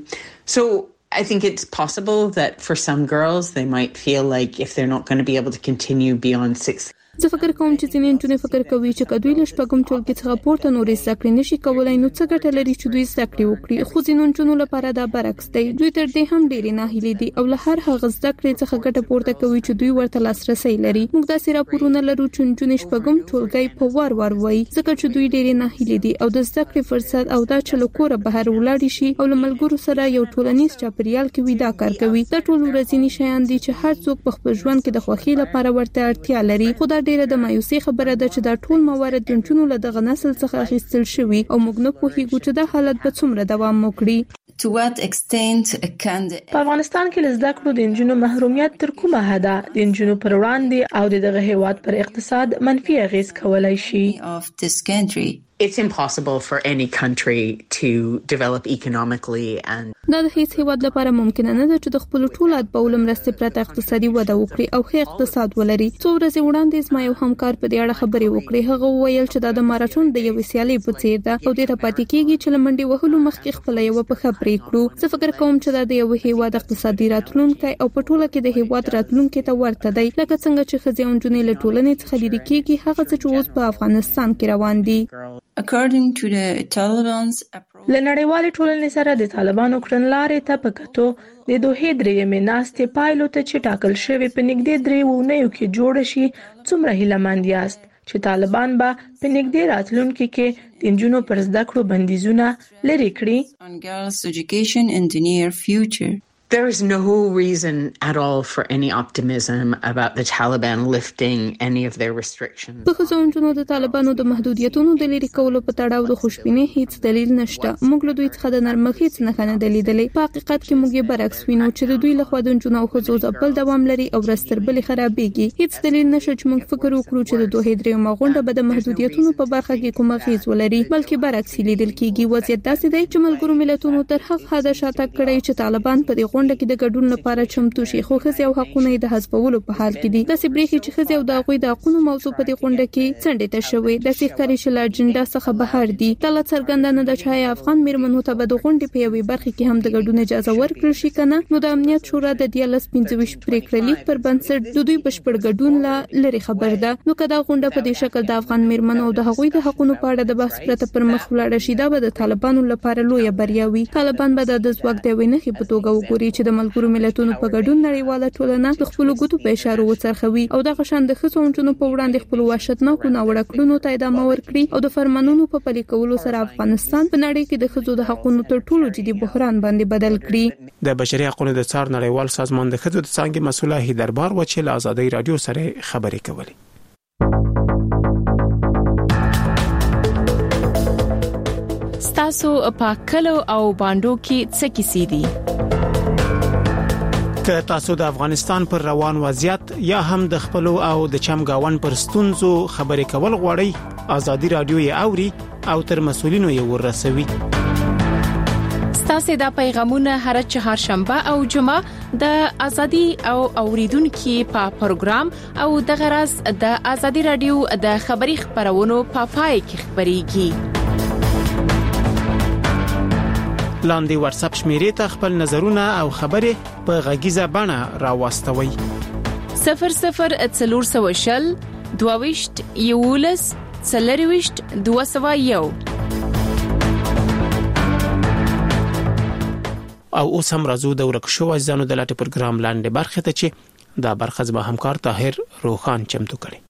So I think it's possible that for some girls they might feel like if they're not going to be able to continue beyond 6th. زه فکر کوم چې ځینې نجونې فکر کوي چې کدوې له شپږم ټولګي څخه پورته نورې زده کړې نشي کولای، نو څه ګټه لري چې دوی زده کړې وکړي. خو ځینو نجونو لپاره دا برعکس دی، دوی تر دې هم ډېرې ناهیلې دي او له هر هغه زده کړې څخه ګټه پورته کوي چې دوی ورته لاسرسی لري. موږ داسې راپورونه لرو چې نجونې شپږم ټولګي په وار وایي ځکه چې دوی ډېرې ناهیلې دي او د زده کړې فرصت او دا چې له کوره بهر ولاړ شي او له ملګرو سره یو ټولنیز چاپیریال کې وي دا کار کوي. دا ټول ورځنی شیان دي چې هر څوک په خپل ژوند کې د خوښۍ لپاره ورته اړتیا لري، خو دا ډیره د مایوسي خبره ده چې دا ټول موارد د نجونو له دغه نسل څخه اخیستل شوي او موږ نه پوهیږو چې دا حالت به څومره دوام وکړي. په افغانستان کې زده کړو د نجونو محرومیت تر کومه حده د نجونو پر وړاندې او دغه هیواد پر اقتصاد منفي اغیز کولای شي. It's impossible for any country to develop economically and دا د هیڅ هیواد لپاره ممکن نه ده چې د خپل ټول اتباعو مرستې پرته اقتصادي وده وکړي او ښه اقتصاد ولري. څو ورځې وړاندې زما یو همکار په دې اړه خبرې وکړې. هغه وویل چې دا د ماراتون د یو سیالي په څیر ده او د پاتې کېږي چې لمنډي وهلو مخکې خپل یو په خبرې کړو. زه فکر کوم چې دا د یو هیواد اقتصادي راتلونکي او په ټوله کې د هیواد راتلونکي ته ورته دی. لکه څنګه چې ښځې او نجونې له ټولنې څخه لرې کېږي هغه څه چې اوس په افغانستان کې روان دي. According to the Taliban's approach, له نړیوالې ټولنې سره د طالبانو کړنلارې ته په کتو د دوه درېیمې ناستې پایلو ته چې ټاکل شوی په نږدې 3 اونیو کې جوړ شي څومره هیلهمند یاست چې طالبان به په نږدې راتلونکي کې د نجونو پر زده کړو بندیزونه لرې کړي. on girls' education in the near future. There is no reason at all for any optimism about the Taliban lifting any of their restrictions. په ځونونو د طالبانو د محدودیتونو د لرې کولو په تړاو د خوشبینۍ هیڅ دلیل نشته. موږ له دوی څخه د نرمښت هیڅ نه لیدلې. په حقیقت کې موږ یې برعکس وینو چې د دوی له خوا د نجونو او ښځو ځپل دوام لري او ورستربلې خرابېږي. هیڅ دلیل نشته چې موږ فکر وکړو چې د دوه درېیمه غونډه به د محدودیتونو په برخه کې کومه اغیز ولري، بلکې برعکس لیدل کېږي. وضعیت داسې دی چې ملګرو ملتونو تر هغه حده شاته کړی چې طالبان په دې غونډه کې د ګډون لپاره چمتو شي، خو ښځې او حقونه د حذفولو په حال کې دي. داسې برېښي چې ښځې او د هغوی د حقونو موضوع په دې غونډه کې څنډې ته شوې. داسې ښکاري چې له اجنډا څخه بهر دي. دا لا څرګنده نه ده چې آیا افغان میرمنو ته به د غونډې په یوې برخه کې هم د ګډون اجازه ورکړل شي که نه. نو د امنیت شورا د 1325 پریکړه لیک پر بنسټ د دوی بشپړ ګډون لا لري خبر ده. نو که دا غونډه په دې شکل د افغان میرمنو او د هغوی د حقونو په اړه د بحث پرته پر مخ ولاړ شي، دا به د طالبانو لپاره لویه بریا وي. طالبان به د ځواک د وینې په توګه وګوري چې د ملګرو ملتونو په ګډون نړیواله ټولنه د خپل ګوتو په اشاره وڅرخوي او د غشن د ښځو او په وړاندې خپل وحشتناکو ناوړه کړنو ته ادامه ورکړي او د فرمانونو په پلي کولو سره افغانستان په نړۍ کې د ښځو د حقونو تر ټولو جدي بحران باندې بدل کړي. د بشري حقوقو د څار نړیوال سازمان د ښځو د څانګې مسؤله هیدربار و چې له ازادي رادیو سره خبرې کولې. ستاسو په کلو او باندو کې څه کیسې دي؟ که تاسو د افغانستان پر روان وضعیت یا هم د خپل او د چمګاون پر ستونزو خبرې کول غواړئ، ازادي رادیو یې اوري او تر مسولینو یې ورسوي. ستاسو د پیغامونه هر چهارشنبه او جمعه د ازادي او اوریدونکو په پروګرام او د غرض د ازادي رادیو د خبري خبرونو په پای کې خبريږي. لاندې واتس اپ شمیرې ته خپل نظرونه او خبرې په غږیزه بڼه راوستوي. 0040 22 یولس 40 201 او اوس هم راځو د ورکشو ځانو د لاټ پروګرام لاندې برخه ته چې دا برخه زما همکار طاهر روخان چمتو کړي.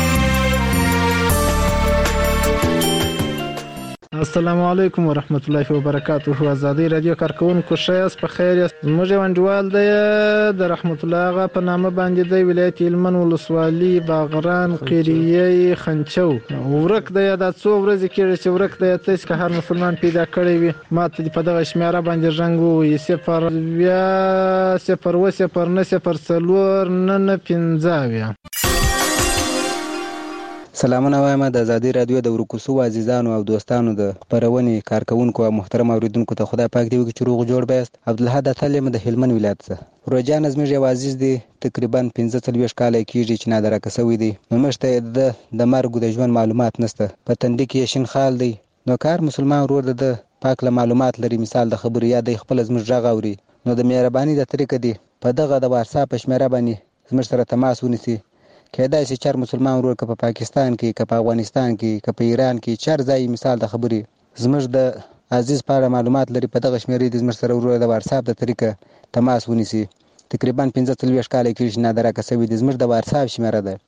السلام علیکم ورحمت الله وبرکاته. ازادي رادیو کارکونکو شایس په خیر است. موږ وندوال د رحمت الله غا په نامه باندې د ولایت هلمند ولسوالي باغران قریه خنچو ورک د یاد څو ورځې کې چې ورک د تاسو که هر مسلمان پیدا کړی وي ماته په دغه شمیره باندې رنګ وي 0 سلامونه وایم د ازادي رادیو د ورکوسو عزیزانو او دوستانو د خبرونې کارکونکو او محترم اوریدونکو ته خدای پاک دې وکړي چې روغ جوړ بیاست. عبدالحد اتلم د هلمند ولایت څخه روجان زموږ یو عزیز دی تقریبا 15 کال کېږي چې نادره کسوي دی. نو مشته د مرګ د ژوند معلومات نشته، په تندې کې شین خال دی. نو کار مسلمان ورور د پاک له معلومات لري، مثال د خبرو یا د خپل زموږ ژغ اوري. نو د مهرباني د طریقې دی په دغه د واتس اپ شمیره باندې زموږ سره تماس ونیسي. کېدای شي چر مسلمان ورور که په پاکستان کې که په افغانستان کې که په ایران کې چر ځای مثال د خبرې زموږ د عزیز په اړه معلومات لري، په دغه شمیرې د زموږ سره ورور د واتس اپ د طریقه تماس ونیسي. تقریبا 15 کال کې نادره کسوي د زموږ د واتس اپ شمیره ده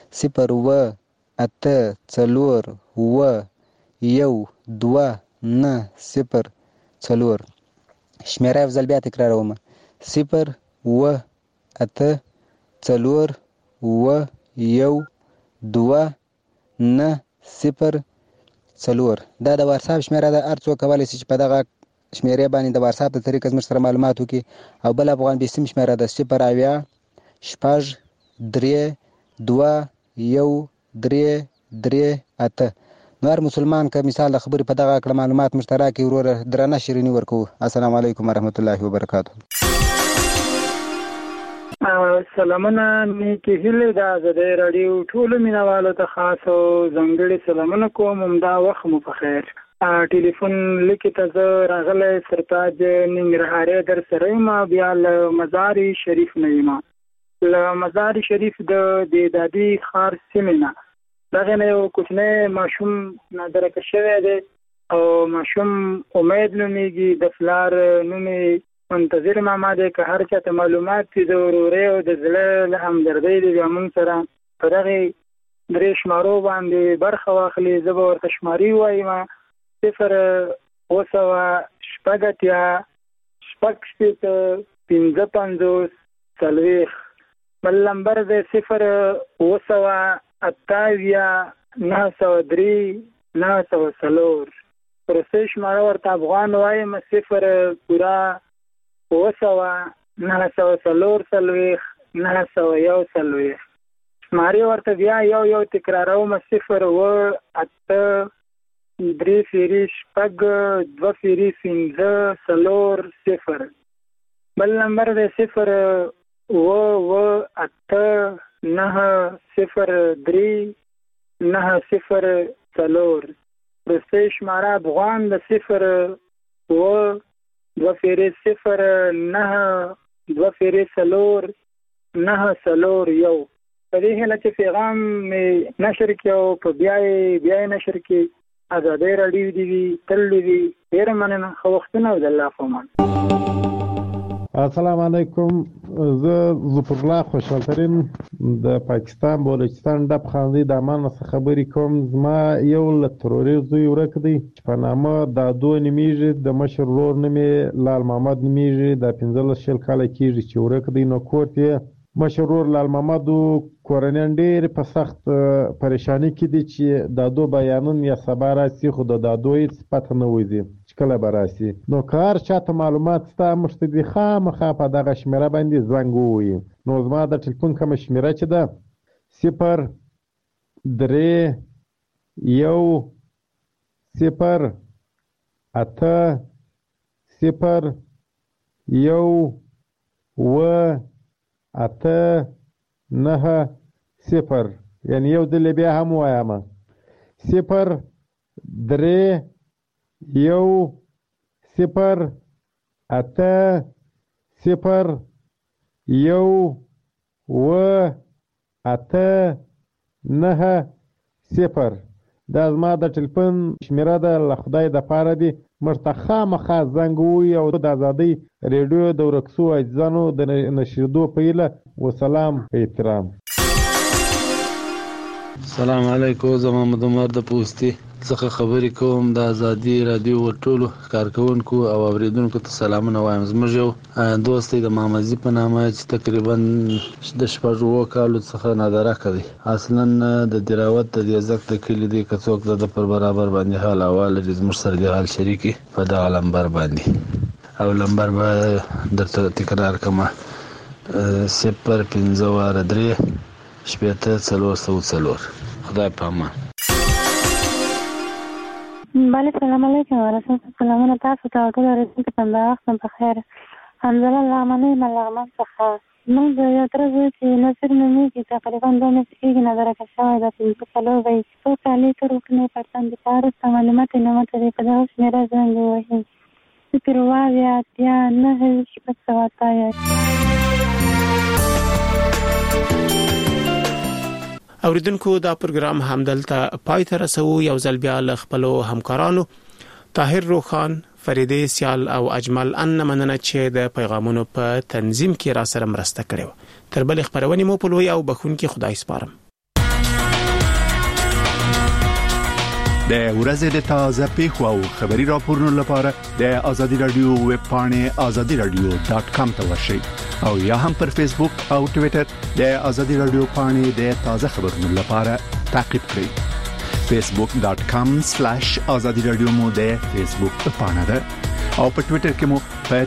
0 شمیره افضل بیا تکراروم 0 8 4 و 1 29004 دا د واتساپ شمیره ده. هر څوک کولی شي چې په دغه شمیرې باندې د واتساپ د طریقې زموږ سره معلومات وکړي. او بل افغان بیسیم شمیره ده 08063213338. نور مسلمان که مثال د خبرې په دغه کړه معلومات مشترک وروره درنه شیرینی ورکو. السلام علیکم ورحمت الله وبرکاته. سلامونه نیکی هیله د آزادۍ راډیو ټولو مینوالو ته خاص او ځانګړي سلامونه کوم. همدا وخت مو په خیر. ټلیفون لیکې ته زه راغلی سرتاج ننګرهاري در سره یم. بیا له مزار شریف نه یم. له مزار شریف د دادي ښار سیمې نه دغه نه یو کوچنی ماشوم نادرکه شوی دی او ماشوم امید نومیږي. د پلار نوم منتظر ماما دی. که هر چاته معلومات دي د ورورۍ او د زړه له همدردۍ دی بیا موږ سره په دغې 3 شمارو باندې برخه واخلي. زه به ورته شمارې وایم 0 بل نمبر دی 0 پرسه شماره ورته افغان وایم 0 پورا 904 شمارې ورته بیا یو تکراروم 0 بل نمبر دی 0 پرسه شماره افغان د 0 2-0-9-2-0-9-1 په دې هیله چې پیغام نشر کړي او په بیا نشر کړي. آزادۍ راډیو دی وي تل دی. ډېره مننه. ښه وختونه او د الله په امان. السلام علیکم. زه ظفر الله خوشحالترین د پاکستان بلوچستان ډب خاندي د امان څخه خبرې کوم. زما یو له تروري زوی ورک دی چې په نامه دادو نومیږي. د مشر ورور نوم یې لال محمد نومیږي. د 15 کاله کېږي چې ورک دی. نو کور یې مشر ورور لال محمد کورنیان ډېر په سخت پریشانی کې دي چې دادو بیانون یا سبا راسي خو د دادو هېڅ پته نه وځي چې کله به راسي. نو که هر چاته معلومات شته موږ ته دې خامخا په دغه شمېره باندې زنګ ووایي. نو زما د ټلیفون کومه شمېره چې ده 0-3-8-0-9-0 یعنی یو ځل بیا هم وایم 0-3-8-0-9-0 دا زما د ټلیفون شمېره ده. له خدای د پاره دی موږ ته خامخا زنګ ووایي او د آزادۍ ریډیو د ورک شوو عزیزانو د نشریدو په هیله. وسلام په احترام. السلام علیکم. زه محمد عمر د پوستي څخه خبرې کوم. د آزادۍ راډیو ټولو کارکونکو او اوریدونکو ته سلامونه وایم. زموږ یو دوست دی د محمدزي په نامه چې تقریبا د 6 کالو څخه نادرکه دی. اصلا د دراوت د یزک د کلي دی. که څوک د پر برابر باندې حال احوال لري زموږ سره د حال شریکي په دغه لمبر باندې او لمبر به درته تکرار کړم 0-5-3-4 خدای په امان. بله سلام علیکم ورحمت سلامونه تاسو ته ټول اوریدونکو ته وخت په خیر. حمزه لغمنی ملغمن څخه موږ یو تر څو چې نصر نومیږي تقریبا 2 میاشتې کېږي نظرکه شوی ده. 15 وایي څو کالې تر وکنې پرتن د کارو معلومات نه ماته دی په دغه شمېره زنګ ووهي 0-9-6-7 اوریدونکو دا پروګرام همدلته پای ته رسو. یو ځل بیا له خپلو همکارانو طاهر روخان، فریدې سیال او اجمل ان مننه چې د پیغامونو په تنظیم کې را سره مرسته کړې. تر بل خبرونه مو په لوی او بخون کې خدای سپارم. د ورځې د تازه پیښو او خبري راپورونو لپاره د آزادي رادیو ویب پاڼه azadiradio.com ته ورشئ او یا هم پر فیسبوک او ټوئیټر د آزادي رادیو پاڼه د تازه خبرونو لپاره تعقیب کړئ. facebook.com/azadiradio مو د فیسبوک پاڼه ده او په ټوئیټر کې مو په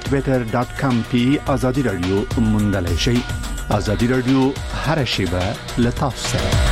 twitter.com/azadiradio موندلای شئ. آزادي رادیو هر شیبه له تاسو سره.